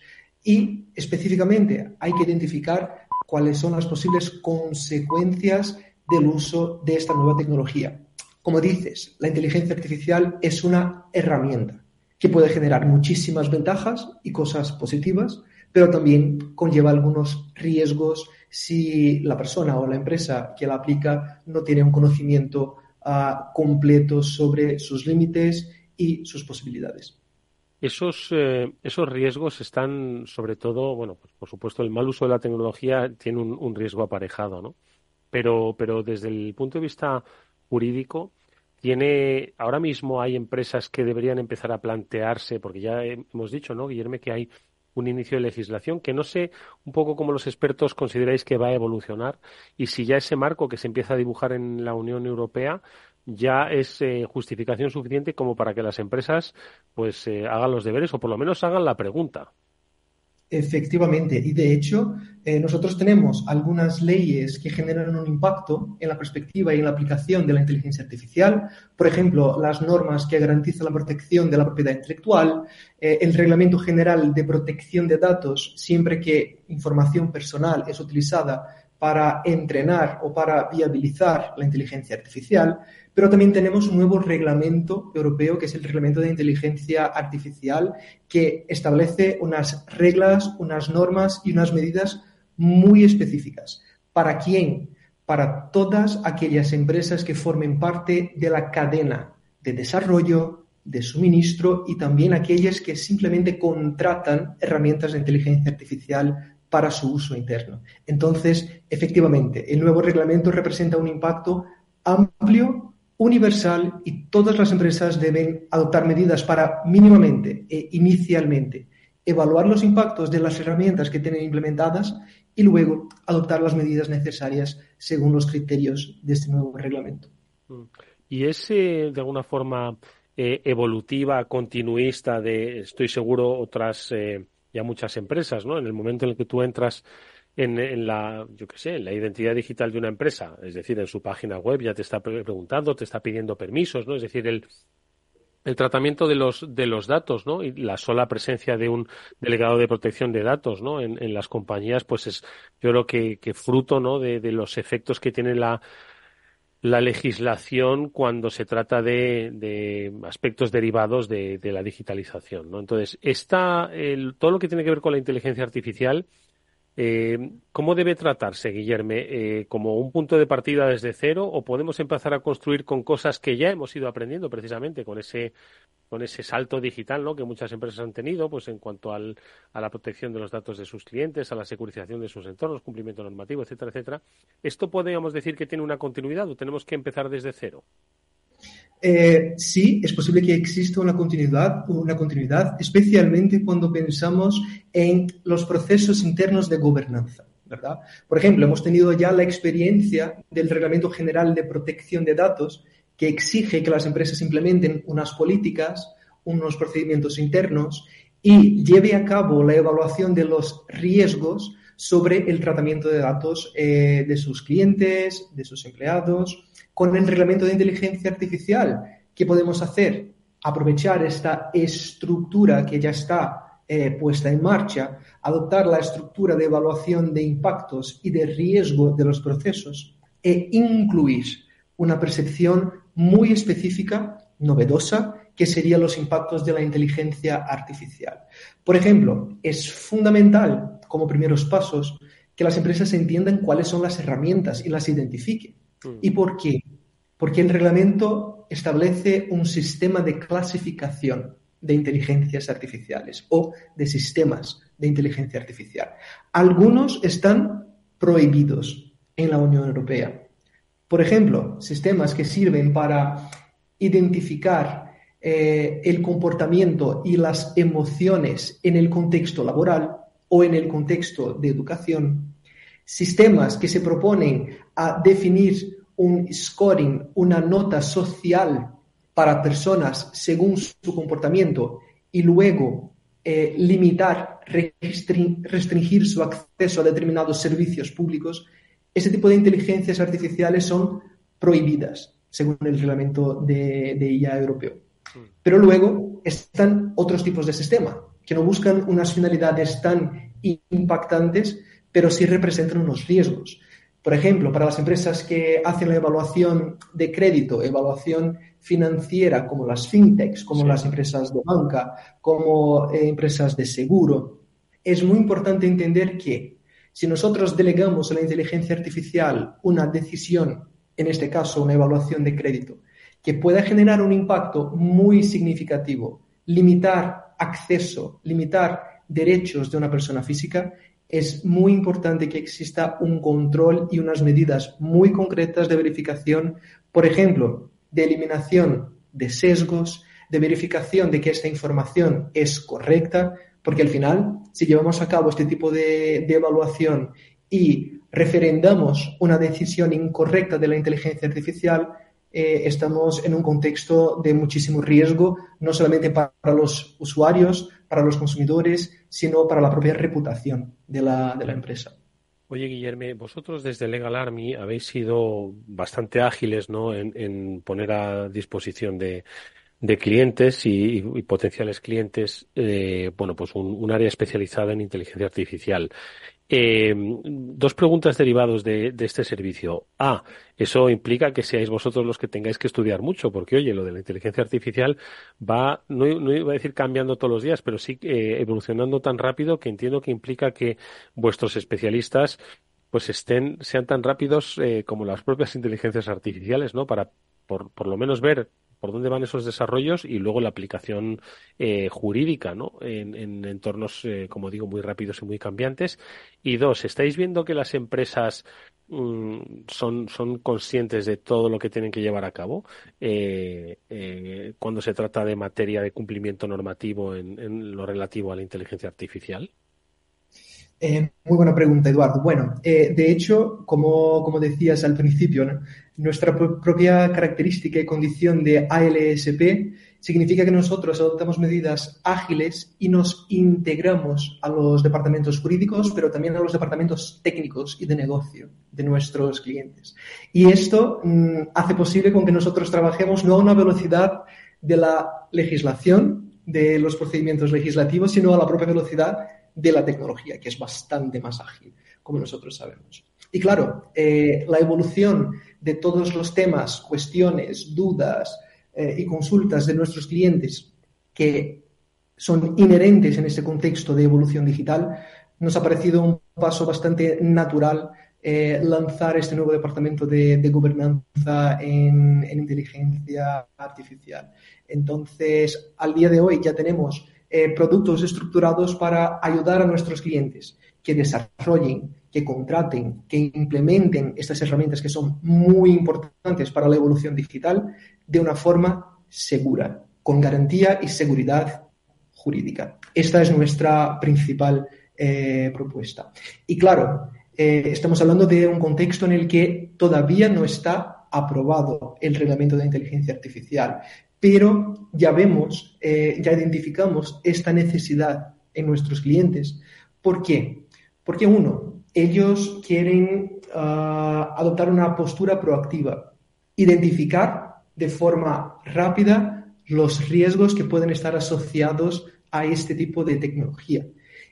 y específicamente hay que identificar cuáles son las posibles consecuencias del uso de esta nueva tecnología. Como dices, la inteligencia artificial es una herramienta que puede generar muchísimas ventajas y cosas positivas, pero también conlleva algunos riesgos si la persona o la empresa que la aplica no tiene un conocimiento uh, completo sobre sus límites y sus posibilidades. Esos, eh, esos riesgos están, sobre todo, bueno, pues por supuesto, el mal uso de la tecnología tiene un, un riesgo aparejado, ¿no? Pero, pero desde el punto de vista jurídico, tiene, ahora mismo hay empresas que deberían empezar a plantearse, porque ya hemos dicho, ¿no, Guillermo, que hay un inicio de legislación que no sé un poco cómo los expertos consideráis que va a evolucionar y si ya ese marco que se empieza a dibujar en la Unión Europea ya es eh, justificación suficiente como para que las empresas pues eh, hagan los deberes o por lo menos hagan la pregunta. Efectivamente, y de hecho eh, nosotros tenemos algunas leyes que generan un impacto en la perspectiva y en la aplicación de la inteligencia artificial. Por ejemplo, las normas que garantizan la protección de la propiedad intelectual, eh, el Reglamento General de Protección de Datos, siempre que información personal es utilizada para entrenar o para viabilizar la inteligencia artificial, pero también tenemos un nuevo reglamento europeo que es el Reglamento de Inteligencia Artificial que establece unas reglas, unas normas y unas medidas muy específicas. ¿Para quién? Para todas aquellas empresas que formen parte de la cadena de desarrollo, de suministro y también aquellas que simplemente contratan herramientas de inteligencia artificial para su uso interno. Entonces, efectivamente, el nuevo reglamento representa un impacto amplio, universal y todas las empresas deben adoptar medidas para mínimamente e inicialmente evaluar los impactos de las herramientas que tienen implementadas y luego adoptar las medidas necesarias según los criterios de este nuevo reglamento. ¿Y es eh, de alguna forma eh, evolutiva, continuista de, estoy seguro, otras eh, ya muchas empresas, ¿no? En el momento en el que tú entras En, en la, yo qué sé, en la identidad digital de una empresa, es decir, en su página web ya te está preguntando, te está pidiendo permisos, ¿no? Es decir, el, el tratamiento de los, de los datos, ¿no? Y la sola presencia de un delegado de protección de datos, ¿no? En, en las compañías, pues es, yo creo que, que fruto, ¿no? De, de los efectos que tiene la, la legislación cuando se trata de, de aspectos derivados de, de la digitalización, ¿no? Entonces, está el, todo lo que tiene que ver con la inteligencia artificial. Eh, ¿Cómo debe tratarse, Guillermo? Eh, ¿Como un punto de partida desde cero o podemos empezar a construir con cosas que ya hemos ido aprendiendo precisamente con ese con ese salto digital, ¿no? Que muchas empresas han tenido pues en cuanto al, a la protección de los datos de sus clientes, a la securización de sus entornos, cumplimiento normativo, etcétera, etcétera? ¿Esto podríamos decir que tiene una continuidad o tenemos que empezar desde cero? Eh, sí, es posible que exista una continuidad, una continuidad, especialmente cuando pensamos en los procesos internos de gobernanza, ¿verdad? Por ejemplo, hemos tenido ya la experiencia del Reglamento General de Protección de Datos que exige que las empresas implementen unas políticas, unos procedimientos internos y lleve a cabo la evaluación de los riesgos sobre el tratamiento de datos eh, de sus clientes, de sus empleados. Con el reglamento de inteligencia artificial, ¿qué podemos hacer? Aprovechar esta estructura que ya está eh, puesta en marcha, adoptar la estructura de evaluación de impactos y de riesgo de los procesos e incluir una percepción muy específica, novedosa, que serían los impactos de la inteligencia artificial. Por ejemplo, es fundamental, como primeros pasos, que las empresas entiendan cuáles son las herramientas y las identifiquen. ¿Y por qué? Porque el reglamento establece un sistema de clasificación de inteligencias artificiales o de sistemas de inteligencia artificial. Algunos están prohibidos en la Unión Europea. Por ejemplo, sistemas que sirven para identificar eh, el comportamiento y las emociones en el contexto laboral o en el contexto de educación. Sistemas que se proponen a definir un scoring, una nota social para personas según su comportamiento y luego eh, limitar, restringir su acceso a determinados servicios públicos, ese tipo de inteligencias artificiales son prohibidas, según el reglamento de, de I A europeo. Pero luego están otros tipos de sistema, que no buscan unas finalidades tan impactantes, pero sí representan unos riesgos. Por ejemplo, para las empresas que hacen la evaluación de crédito, evaluación financiera, como las fintechs, como sí. las empresas de banca, como eh, empresas de seguro, es muy importante entender que si nosotros delegamos a la inteligencia artificial una decisión, en este caso una evaluación de crédito, que pueda generar un impacto muy significativo, limitar acceso, limitar derechos de una persona física, es muy importante que exista un control y unas medidas muy concretas de verificación, por ejemplo, de eliminación de sesgos, de verificación de que esta información es correcta, porque al final, si llevamos a cabo este tipo de, de evaluación y referendamos una decisión incorrecta de la inteligencia artificial, eh, estamos en un contexto de muchísimo riesgo, no solamente para los usuarios, para los consumidores, sino para la propia reputación de la, de la empresa. Oye, Guillermo, vosotros desde Legal Army habéis sido bastante ágiles, ¿no?, en, en poner a disposición de, de clientes y, y potenciales clientes, eh, bueno, pues un, un área especializada en inteligencia artificial. Eh, dos preguntas derivadas de, de este servicio. A, eso implica que seáis vosotros los que tengáis que estudiar mucho, porque oye, lo de la inteligencia artificial va, no, no iba a decir cambiando todos los días, pero sí eh, evolucionando tan rápido que entiendo que implica que vuestros especialistas pues estén, sean tan rápidos eh, como las propias inteligencias artificiales, ¿no? Para por, por lo menos ver por dónde van esos desarrollos y luego la aplicación eh, jurídica, ¿no?, en, en entornos, eh, como digo, muy rápidos y muy cambiantes. Y dos, ¿estáis viendo que las empresas mmm, son, son conscientes de todo lo que tienen que llevar a cabo eh, eh, cuando se trata de materia de cumplimiento normativo en, en lo relativo a la inteligencia artificial? Eh, muy buena pregunta, Eduardo. Bueno, eh, de hecho, como, como decías al principio, ¿no?, nuestra pro- propia característica y condición de A L S P significa que nosotros adoptamos medidas ágiles y nos integramos a los departamentos jurídicos, pero también a los departamentos técnicos y de negocio de nuestros clientes. Y esto mmm, hace posible con que nosotros trabajemos no a una velocidad de la legislación, de los procedimientos legislativos, sino a la propia velocidad de la tecnología, que es bastante más ágil, como nosotros sabemos. Y claro, eh, la evolución de todos los temas, cuestiones, dudas eh, y consultas de nuestros clientes que son inherentes en este contexto de evolución digital, nos ha parecido un paso bastante natural eh, lanzar este nuevo departamento de, de gobernanza en, en inteligencia artificial. Entonces, al día de hoy ya tenemos Eh, productos estructurados para ayudar a nuestros clientes que desarrollen, que contraten, que implementen estas herramientas que son muy importantes para la evolución digital de una forma segura, con garantía y seguridad jurídica. Esta es nuestra principal eh, propuesta. Y claro, eh, estamos hablando de un contexto en el que todavía no está aprobado el reglamento de inteligencia artificial, pero ya vemos, eh, ya identificamos esta necesidad en nuestros clientes. ¿Por qué? Porque uno, ellos quieren uh, adoptar una postura proactiva, identificar de forma rápida los riesgos que pueden estar asociados a este tipo de tecnología.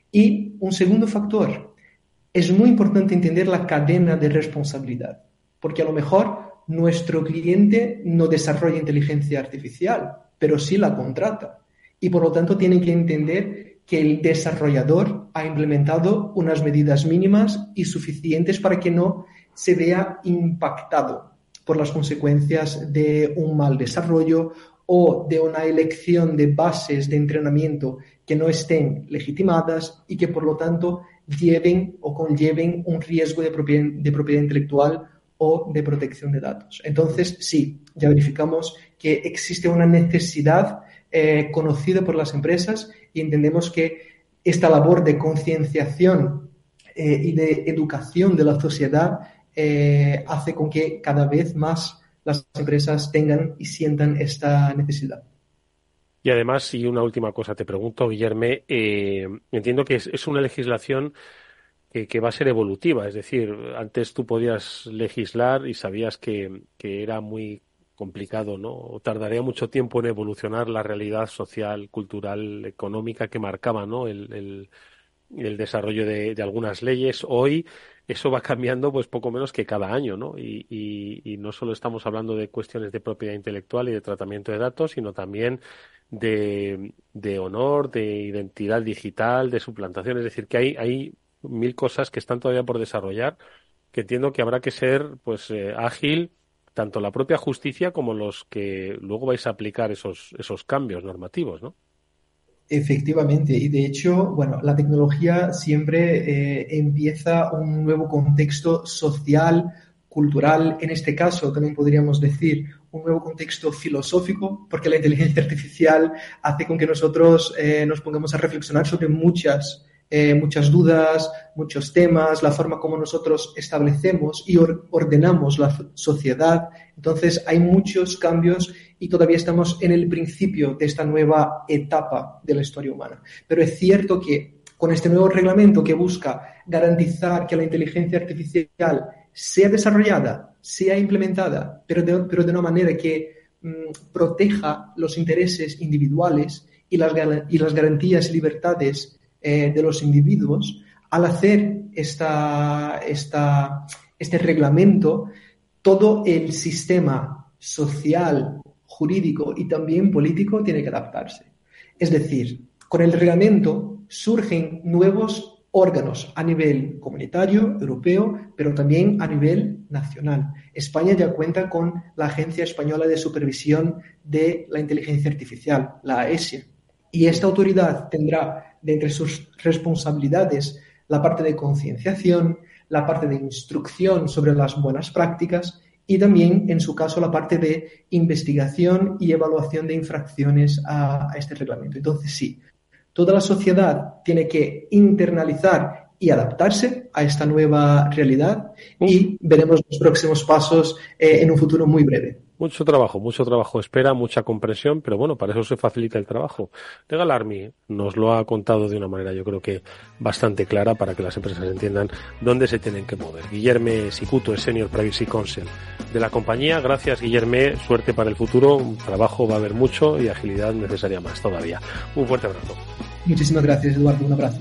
Y un segundo factor, es muy importante entender la cadena de responsabilidad, porque a lo mejor nuestro cliente no desarrolla inteligencia artificial, pero sí la contrata. Y por lo tanto tienen que entender que el desarrollador ha implementado unas medidas mínimas y suficientes para que no se vea impactado por las consecuencias de un mal desarrollo o de una elección de bases de entrenamiento que no estén legitimadas y que por lo tanto lleven o conlleven un riesgo de propiedad, de propiedad intelectual o de protección de datos. Entonces, sí, ya verificamos que existe una necesidad eh, conocida por las empresas y entendemos que esta labor de concienciación eh, y de educación de la sociedad eh, hace con que cada vez más las empresas tengan y sientan esta necesidad. Y además, y una última cosa te pregunto, Guillermo, eh, entiendo que es, es una legislación que, que va a ser evolutiva, es decir, antes tú podías legislar y sabías que, que era muy complicado, ¿no? O tardaría mucho tiempo en evolucionar la realidad social, cultural, económica que marcaba, ¿no? el, el, el desarrollo de, de algunas leyes. Hoy eso va cambiando pues poco menos que cada año, ¿no? Y, y, y no solo estamos hablando de cuestiones de propiedad intelectual y de tratamiento de datos, sino también de, de honor, de identidad digital, de suplantación. Es decir, que hay, hay mil cosas que están todavía por desarrollar, que entiendo que habrá que ser pues eh, ágil, tanto la propia justicia como los que luego vais a aplicar esos, esos cambios normativos, ¿no? Efectivamente, y de hecho, bueno, la tecnología siempre eh, empieza un nuevo contexto social, cultural, en este caso también podríamos decir un nuevo contexto filosófico, porque la inteligencia artificial hace con que nosotros eh, nos pongamos a reflexionar sobre muchas, eh, muchas dudas, muchos temas, la forma como nosotros establecemos y or- ordenamos la sociedad. Entonces hay muchos cambios y todavía estamos en el principio de esta nueva etapa de la historia humana. Pero es cierto que con este nuevo reglamento que busca garantizar que la inteligencia artificial sea desarrollada, sea implementada, pero de, pero de una manera que mmm, proteja los intereses individuales y las, y las garantías y libertades eh, de los individuos, al hacer esta, esta, este reglamento, todo el sistema social, jurídico y también político tiene que adaptarse. Es decir, con el reglamento surgen nuevos órganos a nivel comunitario, europeo, pero también a nivel nacional. España ya cuenta con la Agencia Española de Supervisión de la Inteligencia Artificial, la AESIA, y esta autoridad tendrá de entre sus responsabilidades la parte de concienciación, la parte de instrucción sobre las buenas prácticas y también, en su caso, la parte de investigación y evaluación de infracciones a, a este reglamento. Entonces, sí, toda la sociedad tiene que internalizar y adaptarse a esta nueva realidad y veremos los próximos pasos eh, en un futuro muy breve. Mucho trabajo, mucho trabajo espera, mucha comprensión, pero bueno, para eso se facilita el trabajo. Legal Army nos lo ha contado de una manera, yo creo que bastante clara, para que las empresas entiendan dónde se tienen que mover. Guillermo Sicuto es Senior Privacy Counsel de la compañía. Gracias, Guillermo. Suerte para el futuro. Trabajo va a haber mucho y agilidad necesaria más todavía. Un fuerte abrazo. Muchísimas gracias, Eduardo. Un abrazo.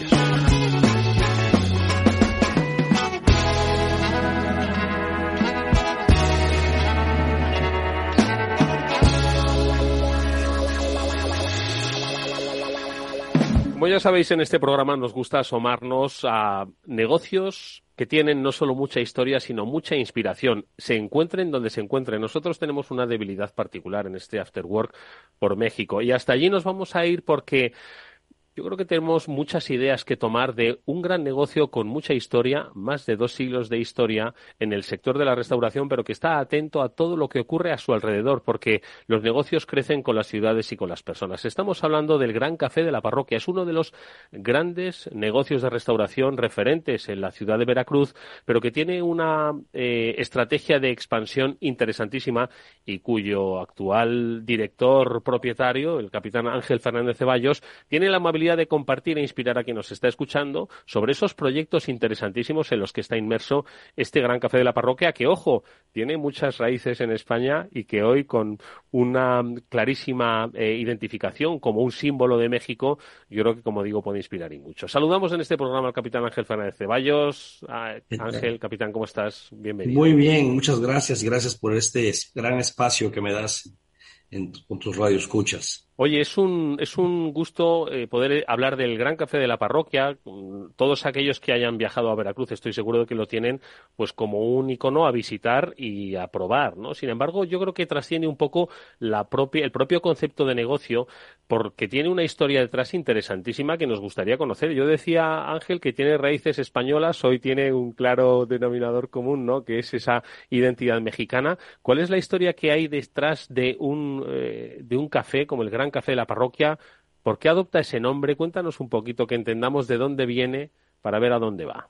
Como ya sabéis, en este programa nos gusta asomarnos a negocios que tienen no solo mucha historia, sino mucha inspiración. Se encuentren donde se encuentren. Nosotros tenemos una debilidad particular en este After Work por México. Y hasta allí nos vamos a ir porque yo creo que tenemos muchas ideas que tomar de un gran negocio con mucha historia, más de dos siglos de historia en el sector de la restauración, pero que está atento a todo lo que ocurre a su alrededor, porque los negocios crecen con las ciudades y con las personas. Estamos hablando del Gran Café de la Parroquia. Es uno de los grandes negocios de restauración referentes en la ciudad de Veracruz, pero que tiene una eh, estrategia de expansión interesantísima y cuyo actual director propietario, el capitán Ángel Fernández Ceballos, tiene la amabilidad de compartir e inspirar a quien nos está escuchando sobre esos proyectos interesantísimos en los que está inmerso este Gran Café de la Parroquia, que, ojo, tiene muchas raíces en España y que hoy, con una clarísima eh, identificación como un símbolo de México, yo creo que, como digo, puede inspirar y mucho. Saludamos en este programa al capitán Ángel Fernández Ceballos. Ah, Ángel, capitán, ¿cómo estás? Bienvenido. Muy bien, muchas gracias. Gracias por este gran espacio que me das en, con tus radioescuchas. Oye, es un es un gusto eh, poder hablar del Gran Café de la Parroquia. Todos aquellos que hayan viajado a Veracruz, estoy seguro de que lo tienen pues como un icono a visitar y a probar, ¿no? Sin embargo, yo creo que trasciende un poco la propia el propio concepto de negocio, porque tiene una historia detrás interesantísima que nos gustaría conocer. Yo decía, Ángel, que tiene raíces españolas, hoy tiene un claro denominador común, ¿no?, que es esa identidad mexicana. ¿Cuál es la historia que hay detrás de un eh, de un café como el Gran Café de la Parroquia? ¿Por qué adopta ese nombre? Cuéntanos un poquito, que entendamos de dónde viene para ver a dónde va.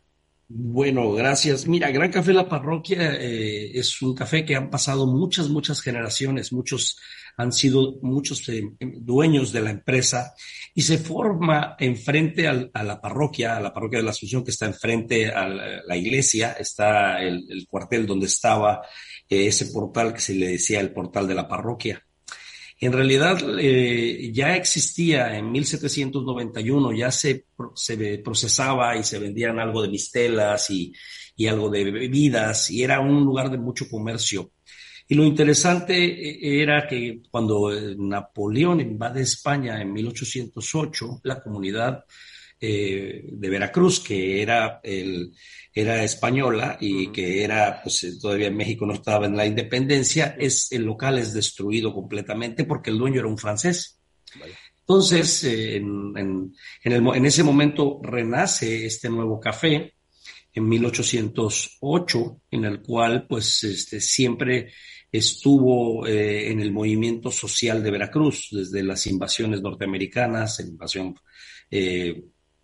Bueno, gracias. Mira, Gran Café La Parroquia eh, es un café que han pasado muchas, muchas generaciones, muchos han sido muchos eh, dueños de la empresa y se forma enfrente al, a la parroquia, a la parroquia de la Asunción, que está enfrente a la, la iglesia, está el, el cuartel donde estaba eh, ese portal que se le decía el portal de la parroquia. En realidad eh, ya existía en mil setecientos noventa y uno, ya se, se procesaba y se vendían algo de mistelas y, y algo de bebidas y era un lugar de mucho comercio. Y lo interesante era que cuando Napoleón invade España en mil ochocientos ocho, la comunidad eh, de Veracruz, que era el era española y que era, pues todavía en México no estaba en la independencia, es, el local es destruido completamente porque el dueño era un francés. Entonces, eh, en, en, en, el, en ese momento renace este nuevo café en mil ochocientos ocho, en el cual pues este, siempre estuvo eh, en el movimiento social de Veracruz, desde las invasiones norteamericanas, la invasión eh,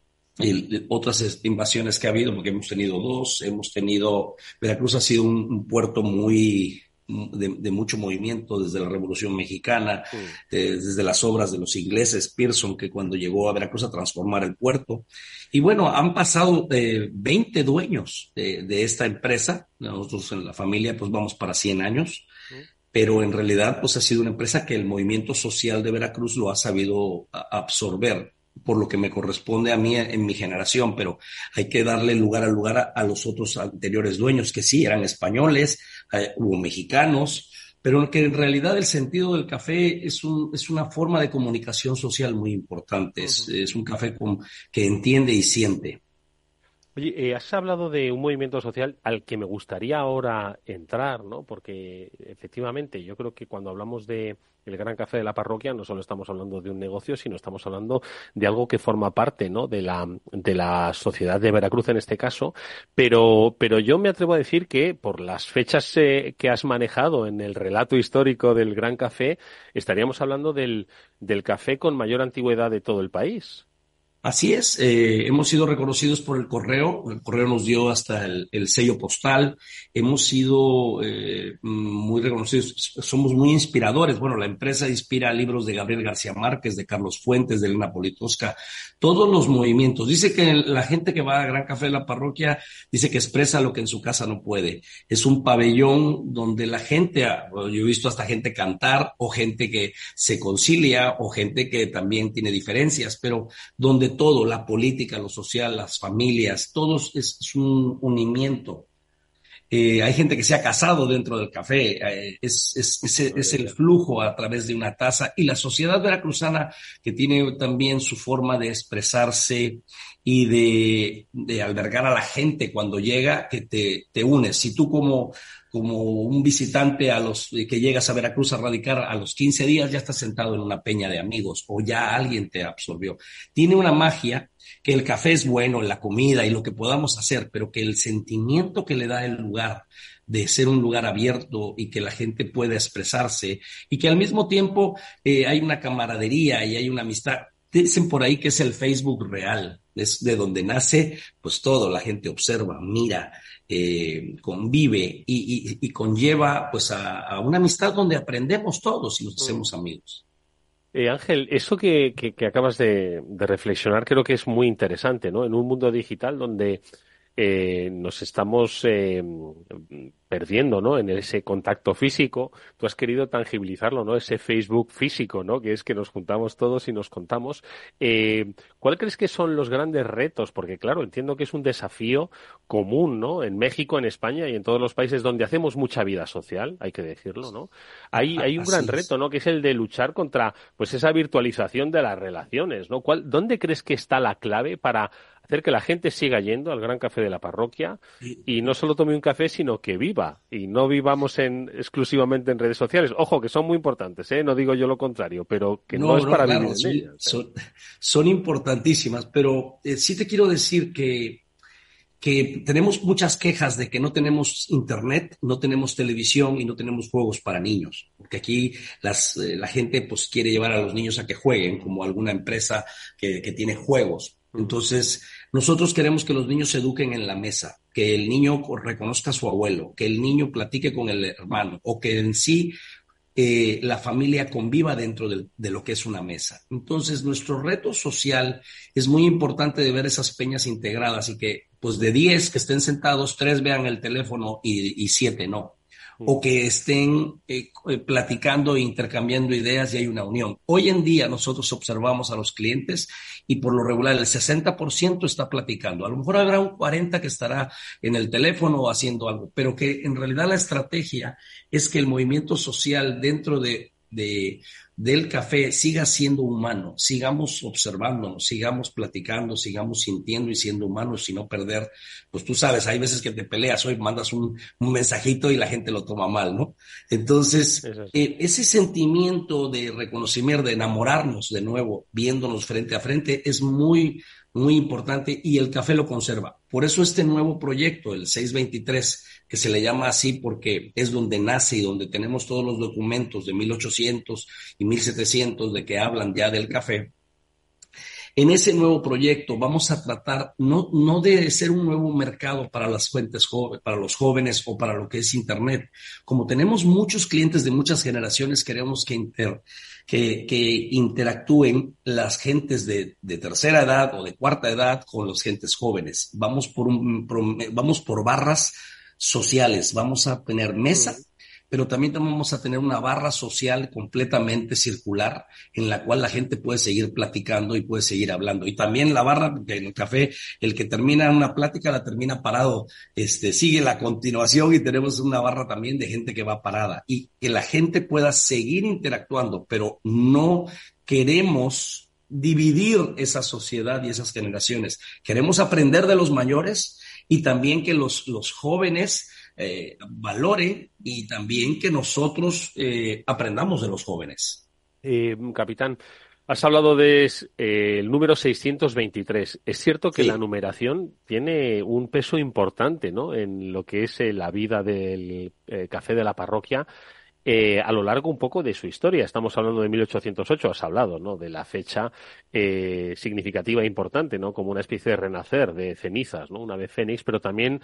Y otras invasiones que ha habido, porque hemos tenido dos, hemos tenido, Veracruz ha sido un, un puerto muy, de, de mucho movimiento desde la Revolución Mexicana, mm. eh, desde las obras de los ingleses, Pearson, que cuando llegó a Veracruz a transformar el puerto. Y bueno, han pasado eh, veinte dueños de, de esta empresa, nosotros en la familia pues vamos para cien años, mm. pero en realidad pues ha sido una empresa que el movimiento social de Veracruz lo ha sabido absorber, por lo que me corresponde a mí en mi generación, pero hay que darle lugar al lugar a, a los otros anteriores dueños, que sí, eran españoles, eh, hubo mexicanos, pero que en realidad el sentido del café es, un, es una forma de comunicación social muy importante, es, uh-huh. es un café con, que entiende y siente. Oye, eh, has hablado de un movimiento social al que me gustaría ahora entrar, ¿no? Porque efectivamente yo creo que cuando hablamos de el Gran Café de la Parroquia no solo estamos hablando de un negocio, sino estamos hablando de algo que forma parte, ¿no? de la de la sociedad de Veracruz en este caso, pero pero yo me atrevo a decir que por las fechas eh, que has manejado en el relato histórico del Gran Café, estaríamos hablando del del café con mayor antigüedad de todo el país. Así es, eh, hemos sido reconocidos por el correo, el correo nos dio hasta el, el sello postal, hemos sido eh, muy reconocidos, somos muy inspiradores. Bueno, la empresa inspira libros de Gabriel García Márquez, de Carlos Fuentes, de Elena Politkovska, todos los movimientos. Dice que la gente que va a Gran Café de la Parroquia dice que expresa lo que en su casa no puede. Es un pabellón donde la gente, yo he visto hasta gente cantar, o gente que se concilia, o gente que también tiene diferencias, pero donde todo, la política, lo social, las familias, todos es, es un unimiento. Eh, hay gente que se ha casado dentro del café, eh, es, es, es, es el flujo a través de una taza, y la sociedad veracruzana, que tiene también su forma de expresarse y de, de albergar a la gente cuando llega, que te, te unes. Si tú como como un visitante a los que llegas a Veracruz a radicar, a los quince días ya estás sentado en una peña de amigos o ya alguien te absorbió. Tiene una magia que el café es bueno, la comida y lo que podamos hacer, pero que el sentimiento que le da el lugar de ser un lugar abierto y que la gente pueda expresarse y que al mismo tiempo eh, hay una camaradería y hay una amistad. Dicen por ahí que es el Facebook real, es de donde nace pues todo, la gente observa, mira, eh, convive y, y, y conlleva pues a, a una amistad donde aprendemos todos y nos hacemos amigos. Eh, Ángel, eso que, que, que acabas de, de reflexionar creo que es muy interesante, ¿no? En un mundo digital donde eh, nos estamos eh, perdiendo, ¿no? En ese contacto físico, tú has querido tangibilizarlo, ¿no? Ese Facebook físico, ¿no? Que es que nos juntamos todos y nos contamos. Eh, ¿Cuál crees que son los grandes retos? Porque claro, entiendo que es un desafío común, ¿no? En México, en España y en todos los países donde hacemos mucha vida social, hay que decirlo, ¿no? Hay, hay un gran reto, ¿no? Que es el de luchar contra, pues, esa virtualización de las relaciones, ¿no? ¿Cuál, ¿Dónde crees que está la clave para hacer que la gente siga yendo al Gran Café de la Parroquia y no solo tome un café, sino que viva y no vivamos en, exclusivamente en redes sociales? Ojo, que son muy importantes, ¿eh? No digo yo lo contrario, pero que no, no es no, para claro, vivir en son, ellas. ¿eh? Son, son importantísimas, pero eh, sí te quiero decir que que tenemos muchas quejas de que no tenemos internet, no tenemos televisión y no tenemos juegos para niños, porque aquí las, eh, la gente pues quiere llevar a los niños a que jueguen, como alguna empresa que, que tiene juegos. Entonces, nosotros queremos que los niños se eduquen en la mesa, que el niño reconozca a su abuelo, que el niño platique con el hermano, o que en sí eh, la familia conviva dentro de, de lo que es una mesa. Entonces, nuestro reto social es muy importante de ver esas peñas integradas y que, pues, de diez que estén sentados, tres vean el teléfono y, y siete no. O que estén eh, platicando e intercambiando ideas y hay una unión. Hoy en día nosotros observamos a los clientes y por lo regular el sesenta por ciento está platicando. A lo mejor habrá un cuarenta por ciento que estará en el teléfono o haciendo algo, pero que en realidad la estrategia es que el movimiento social dentro de, de del café siga siendo humano, sigamos observándonos, sigamos platicando, sigamos sintiendo y siendo humanos y no perder, pues tú sabes, hay veces que te peleas, hoy mandas un, un mensajito y la gente lo toma mal, ¿no? Entonces, eh, ese sentimiento de reconocimiento, de enamorarnos de nuevo, viéndonos frente a frente, es muy, muy importante y el café lo conserva. Por eso este nuevo proyecto, el seiscientos veintitrés, que se le llama así porque es donde nace y donde tenemos todos los documentos de mil ochocientos y mil setecientos de que hablan ya del café. En ese nuevo proyecto vamos a tratar no, no de ser un nuevo mercado para las fuentes jóvenes, para los jóvenes o para lo que es Internet. Como tenemos muchos clientes de muchas generaciones, queremos que, inter, que, que interactúen las gentes de, de tercera edad o de cuarta edad con las gentes jóvenes. Vamos por, un, por, vamos por barras sociales, vamos a tener mesa, pero también vamos a tener una barra social completamente circular en la cual la gente puede seguir platicando y puede seguir hablando. Y también la barra, porque en el café, el que termina una plática la termina parado, este, sigue la continuación y tenemos una barra también de gente que va parada y que la gente pueda seguir interactuando, pero no queremos dividir esa sociedad y esas generaciones. Queremos aprender de los mayores y también que los, los jóvenes eh, valoren y también que nosotros eh, aprendamos de los jóvenes. Eh, capitán, has hablado de eh, el número seiscientos veintitrés. Es cierto que sí, la numeración tiene un peso importante, ¿no?, en lo que es eh, la vida del eh, café de la parroquia. Eh, a lo largo un poco de su historia. Estamos hablando de mil ochocientos ocho, has hablado, ¿no?, de la fecha eh, significativa e importante, ¿no?, como una especie de renacer de cenizas, ¿no?, una ave fénix, pero también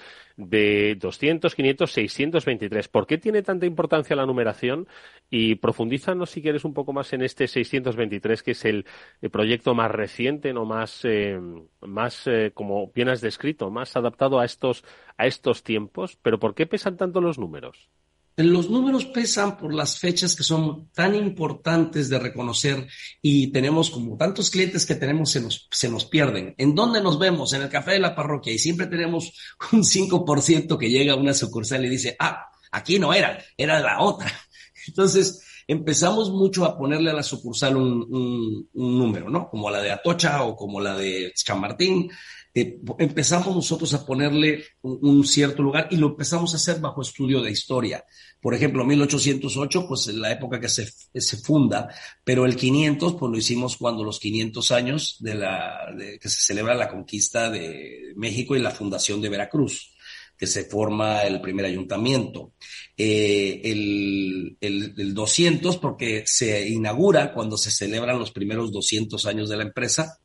de doscientos, quinientos, seiscientos veintitrés. ¿Por qué tiene tanta importancia la numeración? Y profundízanos, si quieres, un poco más en este seiscientos veintitrés, que es el, el proyecto más reciente, ¿no?, más, eh, más eh, como bien has descrito, más adaptado a estos, a estos tiempos. ¿Pero por qué pesan tanto los números? Los números pesan por las fechas que son tan importantes de reconocer y tenemos como tantos clientes que tenemos se nos, se nos pierden. ¿En dónde nos vemos? En el café de la parroquia y siempre tenemos un cinco por ciento que llega a una sucursal y dice, ah, aquí no era, era la otra. Entonces empezamos mucho a ponerle a la sucursal un, un, un número, ¿no? Como la de Atocha o como la de Chamartín. Eh, empezamos nosotros a ponerle un, un cierto lugar y lo empezamos a hacer bajo estudio de historia. Por ejemplo, mil ochocientos ocho, pues en la época que se, se funda, pero el quinientos, pues lo hicimos cuando los quinientos años de la, de, que se celebra la conquista de México y la fundación de Veracruz, que se forma el primer ayuntamiento. Eh, el, el, el doscientos, porque se inaugura cuando se celebran los primeros doscientos años de la empresa.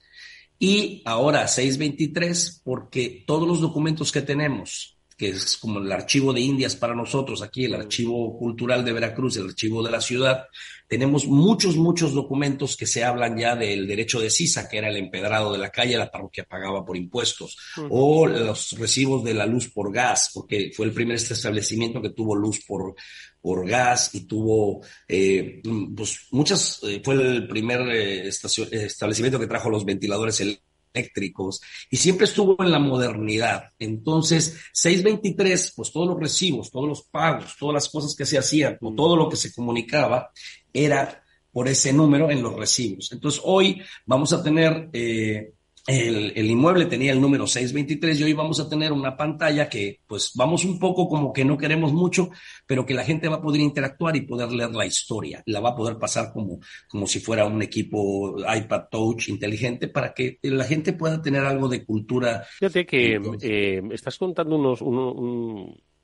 Y ahora seiscientos veintitrés, porque todos los documentos que tenemos, que es como el archivo de Indias para nosotros aquí, el archivo cultural de Veracruz, el archivo de la ciudad, tenemos muchos, muchos documentos que se hablan ya del derecho de sisa, que era el empedrado de la calle, la parroquia pagaba por impuestos, uh-huh. o los recibos de la luz por gas, porque fue el primer establecimiento que tuvo luz por por gas y tuvo, eh, pues muchas, eh, fue el primer eh, estación, eh, establecimiento que trajo los ventiladores eléctricos y siempre estuvo en la modernidad. Entonces, seiscientos veintitrés, pues todos los recibos, todos los pagos, todas las cosas que se hacían, o todo lo que se comunicaba, era por ese número en los recibos. Entonces, hoy vamos a tener... Eh, El, el inmueble tenía el número seiscientos veintitrés y hoy vamos a tener una pantalla que pues vamos un poco como que no queremos mucho, pero que la gente va a poder interactuar y poder leer la historia, la va a poder pasar como, como si fuera un equipo iPad Touch inteligente para que la gente pueda tener algo de cultura. Fíjate que eh, estás contando unos, un, un,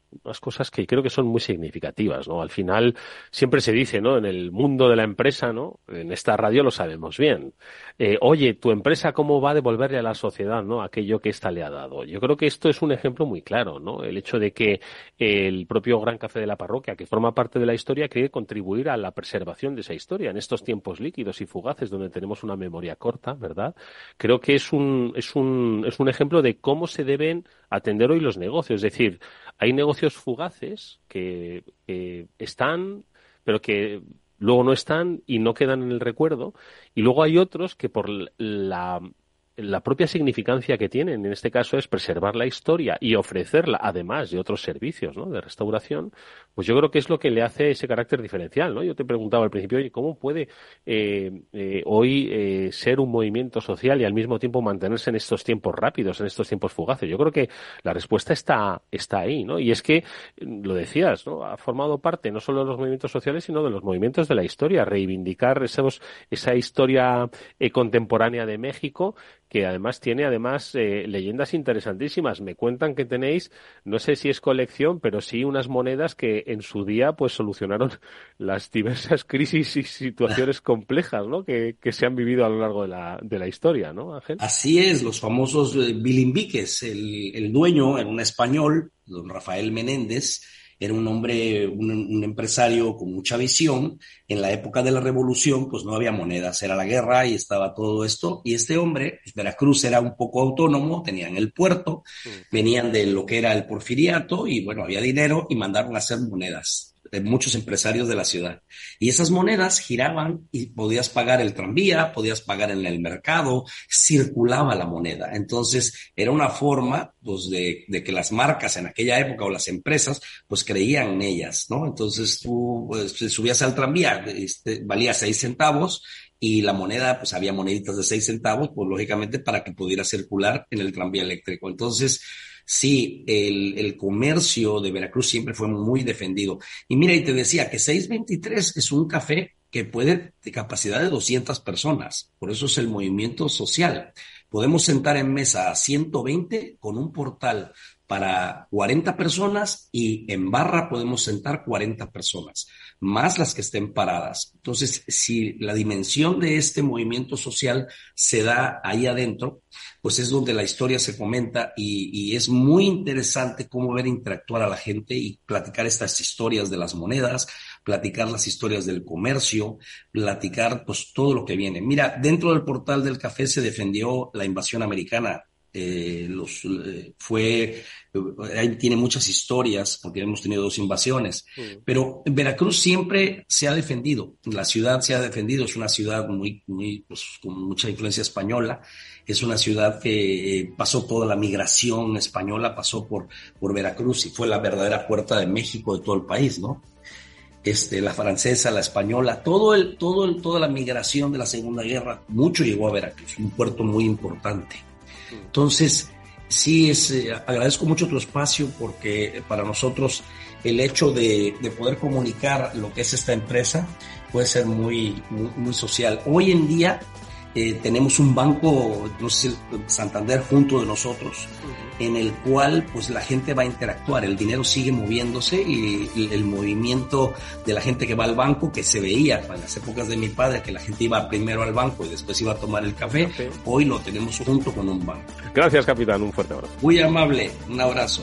unas cosas que creo que son muy significativas, ¿no? Al final siempre se dice, ¿no? En el mundo de la empresa, ¿no? En esta radio lo sabemos bien. Eh, oye, tu empresa, ¿cómo va a devolverle a la sociedad, ¿no? Aquello que ésta le ha dado. Yo creo que esto es un ejemplo muy claro, ¿no? El hecho de que el propio Gran Café de la Parroquia, que forma parte de la historia, quiere contribuir a la preservación de esa historia en estos tiempos líquidos y fugaces donde tenemos una memoria corta, ¿verdad? Creo que es un, es un, es un ejemplo de cómo se deben atender hoy los negocios. Es decir, hay negocios fugaces que, que están, pero que luego no están y no quedan en el recuerdo, y luego hay otros que por la, la propia significancia que tienen, en este caso es preservar la historia y ofrecerla, además de otros servicios, ¿no? De restauración, pues yo creo que es lo que le hace ese carácter diferencial, ¿no? Yo te preguntaba al principio, oye, ¿cómo puede eh, eh, hoy eh, ser un movimiento social y al mismo tiempo mantenerse en estos tiempos rápidos, en estos tiempos fugaces? Yo creo que la respuesta está, está ahí, ¿no? Y es que, lo decías, ¿no? Ha formado parte no solo de los movimientos sociales, sino de los movimientos de la historia, reivindicar esos, esa historia eh, contemporánea de México, que además tiene además eh, leyendas interesantísimas. Me cuentan que tenéis, no sé si es colección, pero sí unas monedas que en su día pues solucionaron las diversas crisis y situaciones complejas, ¿no? que, que se han vivido a lo largo de la, de la historia, ¿no, Ángel? Así es, los famosos eh, bilimbiques. El, el dueño era un español, don Rafael Menéndez. Era un hombre, un, un empresario con mucha visión. En la época de la Revolución, pues no había monedas, era la guerra y estaba todo esto. Y este hombre, pues Veracruz era un poco autónomo, tenían el puerto, sí. Venían de lo que era el porfiriato y bueno, había dinero y mandaron a hacer monedas de muchos empresarios de la ciudad. Y esas monedas giraban y podías pagar el tranvía, podías pagar en el mercado, circulaba la moneda. Entonces, era una forma, pues, de, de que las marcas en aquella época o las empresas, pues, creían en ellas, ¿no? Entonces, tú, pues, subías al tranvía, este, valía seis centavos, y la moneda, pues, había moneditas de seis centavos, pues, lógicamente, para que pudiera circular en el tranvía eléctrico. Entonces, sí, el, el comercio de Veracruz siempre fue muy defendido. Y mira, y te decía que seiscientos veintitrés es un café que puede de capacidad de doscientas personas. Por eso es el movimiento social. Podemos sentar en mesa a ciento veinte con un portal para cuarenta personas y en barra podemos sentar cuarenta personas, más las que estén paradas. Entonces, si la dimensión de este movimiento social se da ahí adentro, pues es donde la historia se comenta y, y es muy interesante cómo ver interactuar a la gente y platicar estas historias de las monedas, platicar las historias del comercio, platicar pues todo lo que viene. Mira, dentro del portal del café se defendió la invasión americana. Eh, los, eh, fue, ahí tiene muchas historias porque hemos tenido dos invasiones, sí. Pero Veracruz siempre se ha defendido, la ciudad se ha defendido, es una ciudad muy, muy, pues, con mucha influencia española, es una ciudad que eh, pasó toda la migración española, pasó por, por Veracruz y fue la verdadera puerta de México de todo el país, ¿no? Este, la francesa, la española, todo el, todo el, toda la migración de la Segunda Guerra, mucho llegó a Veracruz, un puerto muy importante. Entonces, sí, es, eh, agradezco mucho tu espacio porque para nosotros el hecho de, de poder comunicar lo que es esta empresa puede ser muy, muy, muy social. Hoy en día eh, tenemos un banco, no sé, Santander junto de nosotros, uh-huh. En el cual pues la gente va a interactuar, el dinero sigue moviéndose y, y el movimiento de la gente que va al banco, que se veía en las épocas de mi padre, que la gente iba primero al banco y después iba a tomar el café, okay. Hoy lo tenemos junto con un banco. Gracias, capitán, un fuerte abrazo. Muy amable, un abrazo.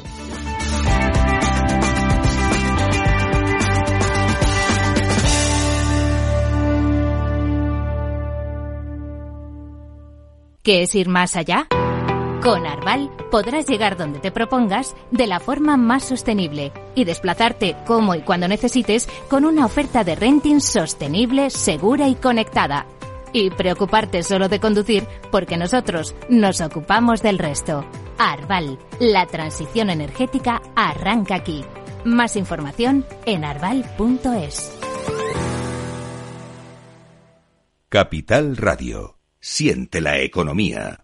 ¿Qué es ir más allá? Con Arval podrás llegar donde te propongas de la forma más sostenible y desplazarte como y cuando necesites con una oferta de renting sostenible, segura y conectada. Y preocuparte solo de conducir porque nosotros nos ocupamos del resto. Arval, la transición energética arranca aquí. Más información en arval punto es. Capital Radio. Siente la economía.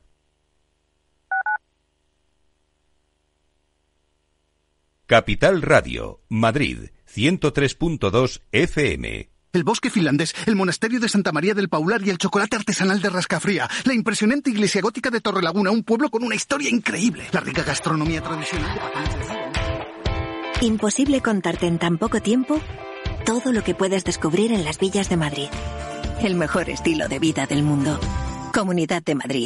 Capital Radio, Madrid, ciento tres punto dos F M. El bosque finlandés, el monasterio de Santa María del Paular y el chocolate artesanal de Rascafría. La impresionante iglesia gótica de Torrelaguna, un pueblo con una historia increíble. La rica gastronomía tradicional de Imposible contarte en tan poco tiempo todo lo que puedes descubrir en las villas de Madrid. El mejor estilo de vida del mundo. Comunidad de Madrid.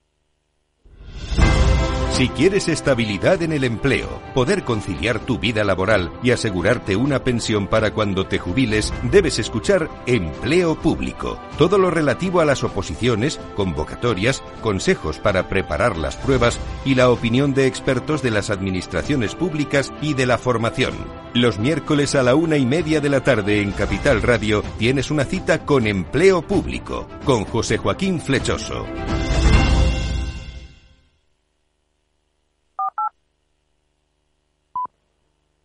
Si quieres estabilidad en el empleo, poder conciliar tu vida laboral y asegurarte una pensión para cuando te jubiles, debes escuchar Empleo Público. Todo lo relativo a las oposiciones, convocatorias, consejos para preparar las pruebas y la opinión de expertos de las administraciones públicas y de la formación. Los miércoles a la una y media de la tarde en Capital Radio tienes una cita con Empleo Público, con José Joaquín Flechoso.